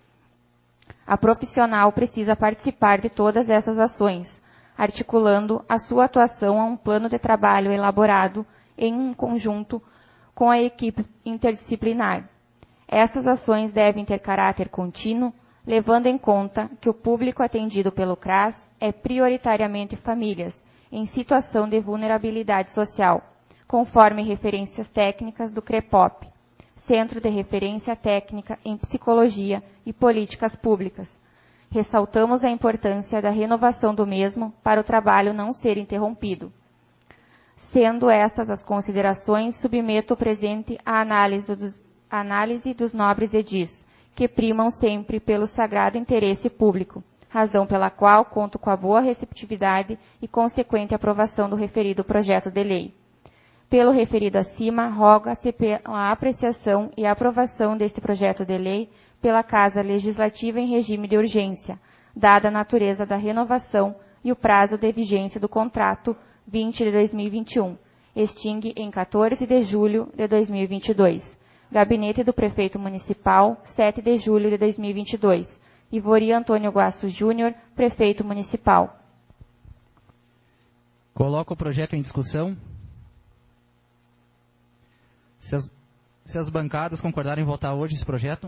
A profissional precisa participar de todas essas ações, articulando a sua atuação a um plano de trabalho elaborado em conjunto com a equipe interdisciplinar. Estas ações devem ter caráter contínuo, levando em conta que o público atendido pelo C R A S é prioritariamente famílias em situação de vulnerabilidade social, conforme referências técnicas do CREPOP, Centro de Referência Técnica em Psicologia e Políticas Públicas. Ressaltamos a importância da renovação do mesmo para o trabalho não ser interrompido. Sendo estas as considerações, submeto o presente à análise dos, análise dos nobres edis, que primam sempre pelo sagrado interesse público, razão pela qual conto com a boa receptividade e consequente aprovação do referido projeto de lei. Pelo referido acima, roga-se a apreciação e a aprovação deste projeto de lei pela Casa Legislativa em regime de urgência, dada a natureza da renovação e o prazo de vigência do contrato vinte de dois mil e vinte e um, extingue em quatorze de julho de dois mil e vinte e dois. Gabinete do Prefeito Municipal, sete de julho de dois mil e vinte e dois. Ivori Antônio Guasso Júnior, Prefeito Municipal. Coloco o projeto em discussão. Se as, se as bancadas concordarem em votar hoje esse projeto.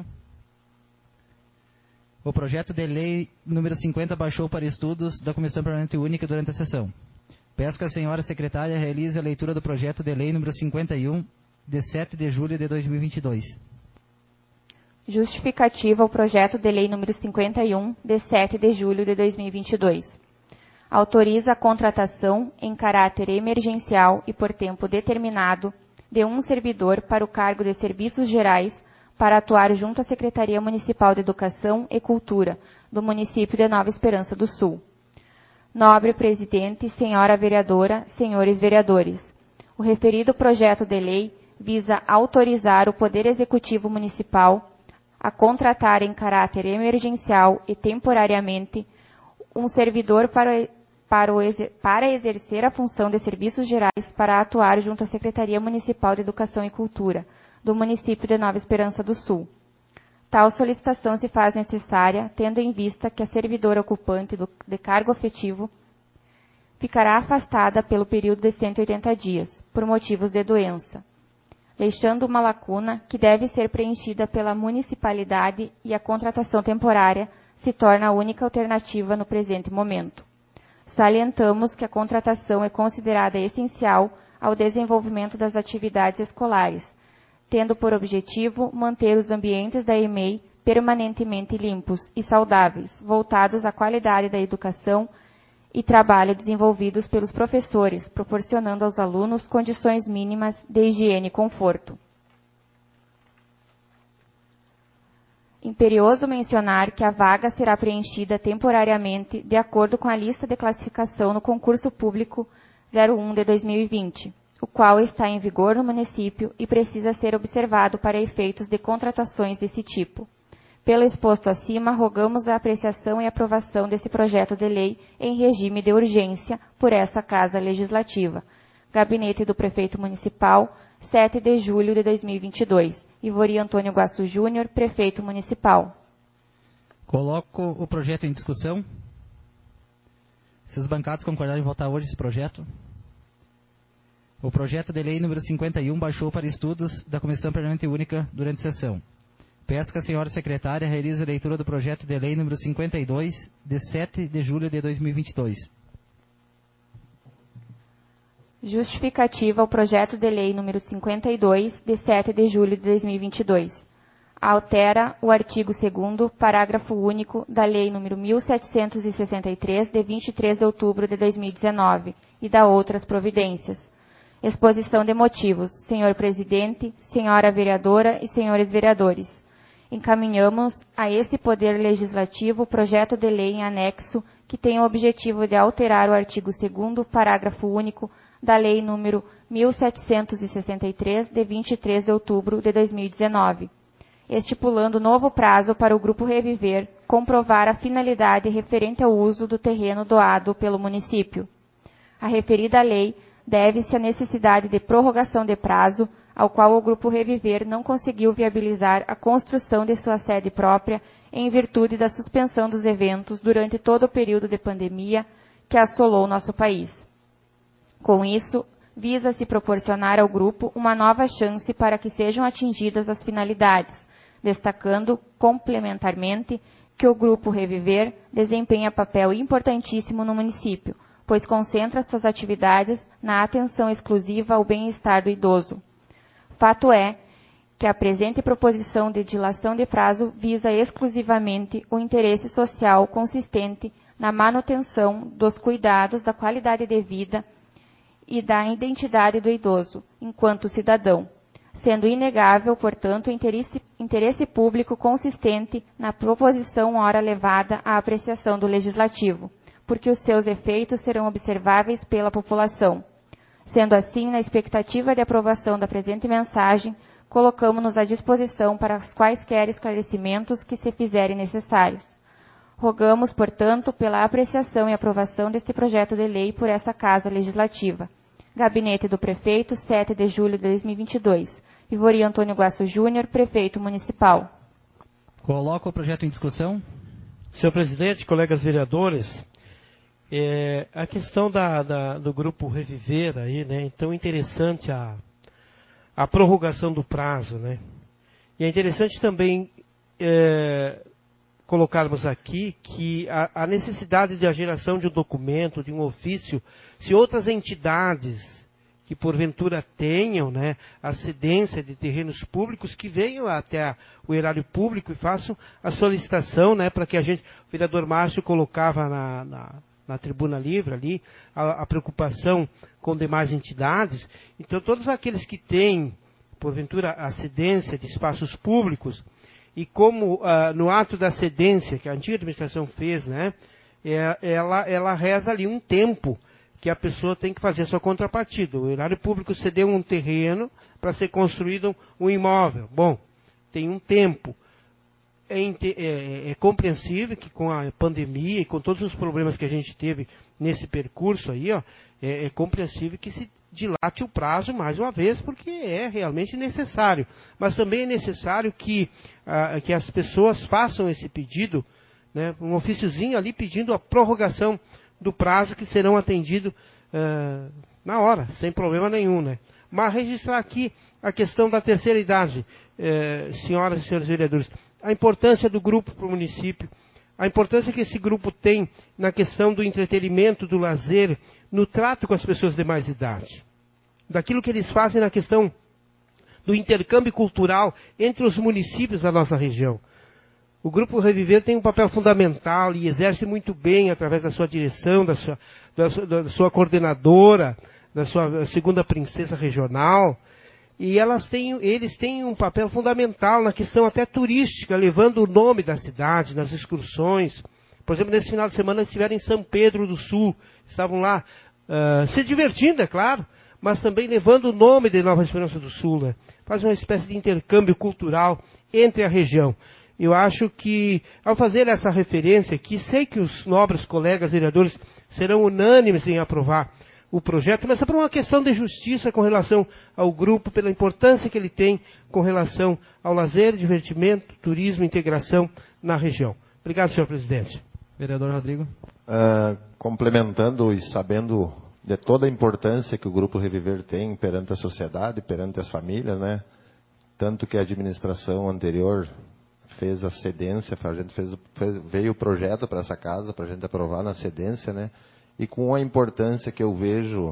O projeto de lei número cinquenta baixou para estudos da Comissão Permanente Única durante a sessão. Peço que a senhora secretária realize a leitura do projeto de lei número cinquenta e um, de sete de julho de dois mil e vinte e dois. Justificativa ao projeto de lei número cinquenta e um, de sete de julho de dois mil e vinte e dois. Autoriza a contratação em caráter emergencial e por tempo determinado de um servidor para o cargo de Serviços Gerais para atuar junto à Secretaria Municipal de Educação e Cultura do município de Nova Esperança do Sul. Nobre Presidente, Senhora Vereadora, Senhores Vereadores, o referido projeto de lei visa autorizar o Poder Executivo Municipal a contratar em caráter emergencial e temporariamente um servidor para, para, o, para exercer a função de serviços gerais para atuar junto à Secretaria Municipal de Educação e Cultura do município de Nova Esperança do Sul. Tal solicitação se faz necessária, tendo em vista que a servidora ocupante do, de cargo efetivo ficará afastada pelo período de cento e oitenta dias, por motivos de doença, deixando uma lacuna que deve ser preenchida pela municipalidade e a contratação temporária se torna a única alternativa no presente momento. Salientamos que a contratação é considerada essencial ao desenvolvimento das atividades escolares, tendo por objetivo manter os ambientes da E M E I permanentemente limpos e saudáveis, voltados à qualidade da educação e trabalho desenvolvidos pelos professores, proporcionando aos alunos condições mínimas de higiene e conforto. Imperioso mencionar que a vaga será preenchida temporariamente de acordo com a lista de classificação no concurso público zero um de dois mil e vinte, o qual está em vigor no município e precisa ser observado para efeitos de contratações desse tipo. Pelo exposto acima, rogamos a apreciação e aprovação desse projeto de lei em regime de urgência por essa Casa Legislativa. Gabinete do Prefeito Municipal, sete de julho de dois mil e vinte e dois. Ivori Antônio Guaçu Júnior, Prefeito Municipal. Coloco o projeto em discussão. Se os bancados concordarem em votar hoje esse projeto. O projeto de lei número cinquenta e um baixou para estudos da Comissão Permanente Única durante a sessão. Peço que a senhora secretária realize a leitura do projeto de lei número cinquenta e dois, de sete de julho de dois mil e vinte e dois. Justificativa ao projeto de lei número cinquenta e dois, de sete de julho de dois mil e vinte e dois. Altera o artigo segundo, parágrafo único da lei número mil setecentos e sessenta e três, de vinte e três de outubro de dois mil e dezenove, e dá outras providências. Exposição de motivos. Senhor Presidente, Senhora Vereadora e Senhores Vereadores, encaminhamos a esse Poder Legislativo o projeto de lei em anexo que tem o objetivo de alterar o artigo segundo, parágrafo único da Lei número mil setecentos e sessenta e três, de vinte e três de outubro de dois mil e dezenove, estipulando novo prazo para o Grupo Reviver comprovar a finalidade referente ao uso do terreno doado pelo município. A referida lei deve-se à necessidade de prorrogação de prazo, ao qual o Grupo Reviver não conseguiu viabilizar a construção de sua sede própria em virtude da suspensão dos eventos durante todo o período de pandemia que assolou nosso país. Com isso, visa-se proporcionar ao grupo uma nova chance para que sejam atingidas as finalidades, destacando, complementarmente, que o Grupo Reviver desempenha papel importantíssimo no município, pois concentra suas atividades na atenção exclusiva ao bem-estar do idoso. Fato é que a presente proposição de dilação de prazo visa exclusivamente o interesse social consistente na manutenção dos cuidados da qualidade de vida e da identidade do idoso, enquanto cidadão, sendo inegável, portanto, o interesse, interesse público consistente na proposição ora levada à apreciação do Legislativo, porque os seus efeitos serão observáveis pela população. Sendo assim, na expectativa de aprovação da presente mensagem, colocamos-nos à disposição para os quaisquer esclarecimentos que se fizerem necessários. Rogamos, portanto, pela apreciação e aprovação deste projeto de lei por essa Casa Legislativa. Gabinete do Prefeito, sete de julho de dois mil e vinte e dois. Ivori Antônio Guaçu Júnior, Prefeito Municipal. Coloco o projeto em discussão. Senhor Presidente, colegas vereadores, é, a questão da, da, do Grupo Reviver aí, né? Então, interessante a, a prorrogação do prazo, né? E é interessante também é, colocarmos aqui que a, a necessidade de a geração de um documento, de um ofício, se outras entidades que porventura tenham, né, a cedência de terrenos públicos, que venham até a, o erário público e façam a solicitação, né, para que a gente, o vereador Márcio colocava na, na, na tribuna livre ali, a, a preocupação com demais entidades. Então, todos aqueles que têm, porventura, a cedência de espaços públicos, e como uh, no ato da cedência que a antiga administração fez, né, é, ela, ela reza ali um tempo que a pessoa tem que fazer a sua contrapartida. O erário público cedeu um terreno para ser construído um imóvel. Bom, tem um tempo. É, é, é compreensível que com a pandemia e com todos os problemas que a gente teve nesse percurso aí, ó, é, é compreensível que se dilate o prazo mais uma vez, porque é realmente necessário. Mas também é necessário que, ah, que as pessoas façam esse pedido, né, um ofíciozinho ali pedindo a prorrogação do prazo, que serão atendidos uh, na hora, sem problema nenhum, né? Mas registrar aqui a questão da terceira idade, eh, senhoras e senhores vereadores, a importância do grupo para o município, a importância que esse grupo tem na questão do entretenimento, do lazer, no trato com as pessoas de mais idade, daquilo que eles fazem na questão do intercâmbio cultural entre os municípios da nossa região. O Grupo Reviver tem um papel fundamental e exerce muito bem, através da sua direção, da sua, da sua, da sua coordenadora, da sua segunda princesa regional, e elas têm, eles têm um papel fundamental na questão até turística, levando o nome da cidade, nas excursões. Por exemplo, nesse final de semana eles estiveram em São Pedro do Sul, estavam lá uh, se divertindo, é claro, mas também levando o nome de Nova Esperança do Sul, né? Faz uma espécie de intercâmbio cultural entre a região. Eu acho que, ao fazer essa referência aqui, sei que os nobres colegas vereadores serão unânimes em aprovar o projeto, mas é por uma questão de justiça com relação ao grupo, pela importância que ele tem com relação ao lazer, divertimento, turismo e integração na região. Obrigado, senhor presidente. Vereador Rodrigo. Uh, complementando e sabendo de toda a importância que o Grupo Reviver tem perante a sociedade, perante as famílias, né? Tanto que a administração anterior fez a cedência, a gente fez, fez, veio o projeto para essa casa, para a gente aprovar na cedência, né? E com a importância que eu vejo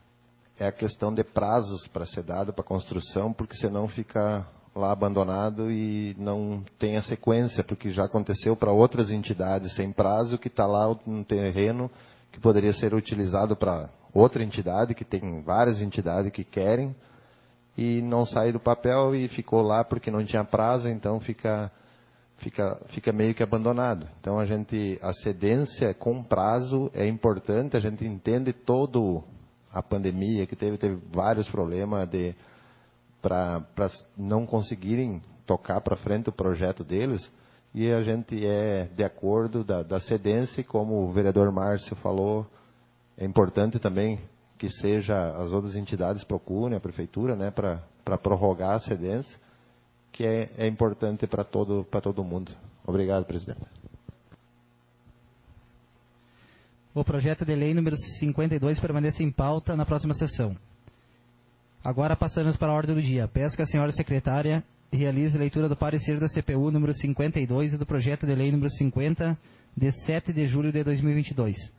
é a questão de prazos para ser dado para construção, porque senão fica lá abandonado e não tem a sequência, porque já aconteceu para outras entidades sem prazo, que está lá um terreno que poderia ser utilizado para outra entidade, que tem várias entidades que querem, e não sai do papel e ficou lá porque não tinha prazo, então fica... Fica, fica meio que abandonado. Então, a gente, a cedência com prazo é importante, a gente entende toda a pandemia que teve, teve vários problemas de, para não conseguirem tocar para frente o projeto deles, e a gente é de acordo da, da cedência, e como o vereador Márcio falou, é importante também que seja, as outras entidades procurem, a prefeitura, né, para prorrogar a cedência, que é, é importante para todo, para todo mundo. Obrigado, presidente. O projeto de lei número cinquenta e dois permanece em pauta na próxima sessão. Agora passamos para a ordem do dia. Peço que a senhora secretária realize a leitura do parecer da C P U número cinquenta e dois e do projeto de lei número cinquenta, de sete de julho de dois mil e vinte e dois.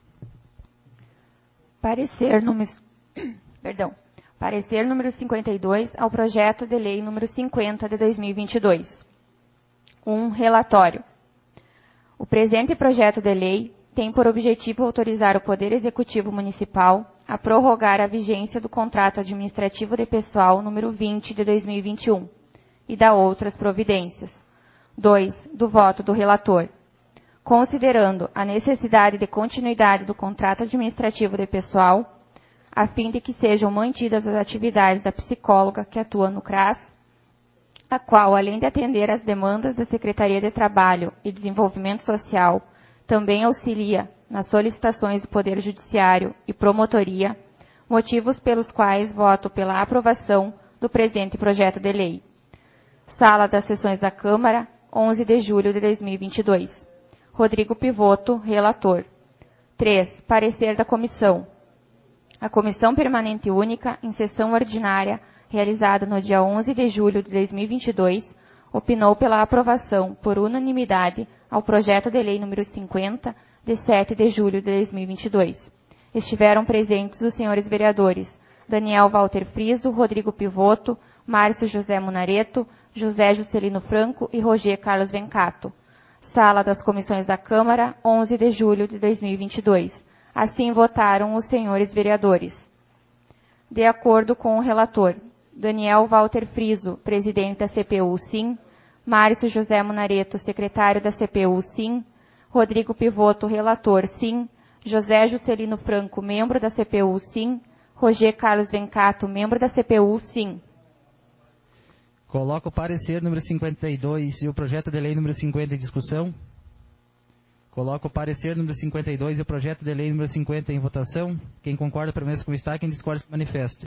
Parecer número... Perdão. Parecer número cinquenta e dois ao projeto de lei número cinquenta de dois mil e vinte e dois. um. Relatório. O presente projeto de lei tem por objetivo autorizar o Poder Executivo Municipal a prorrogar a vigência do contrato administrativo de pessoal número vinte de dois mil e vinte e um e da outras providências. dois. Do voto do relator. Considerando a necessidade de continuidade do contrato administrativo de pessoal, a fim de que sejam mantidas as atividades da psicóloga que atua no C R A S, a qual, além de atender às demandas da Secretaria de Trabalho e Desenvolvimento Social, também auxilia nas solicitações do Poder Judiciário e Promotoria, motivos pelos quais voto pela aprovação do presente projeto de lei. Sala das Sessões da Câmara, onze de julho de dois mil e vinte e dois. Rodrigo Pivotto, relator. três. Parecer da Comissão. A Comissão Permanente Única, em sessão ordinária, realizada no dia onze de julho de dois mil e vinte e dois, opinou pela aprovação, por unanimidade, ao projeto de lei número cinquenta, de sete de julho de dois mil e vinte e dois. Estiveram presentes os senhores vereadores Daniel Walter Friso, Rodrigo Pivotto, Márcio José Munareto, José Juscelino Franco e Roger Carlos Vencato. Sala das Comissões da Câmara, onze de julho de dois mil e vinte e dois. Assim votaram os senhores vereadores. De acordo com o relator, Daniel Walter Friso, presidente da C P U, sim. Márcio José Munareto, secretário da C P U, sim. Rodrigo Pivoto, relator, sim. José Juscelino Franco, membro da C P U, sim. Roger Carlos Vencato, membro da C P U, sim. Coloco o parecer número cinquenta e dois e o projeto de lei número cinquenta em discussão. Coloco o parecer número cinquenta e dois e o projeto de lei número cinquenta em votação. Quem concorda permaneça como está, quem discorda se manifesta.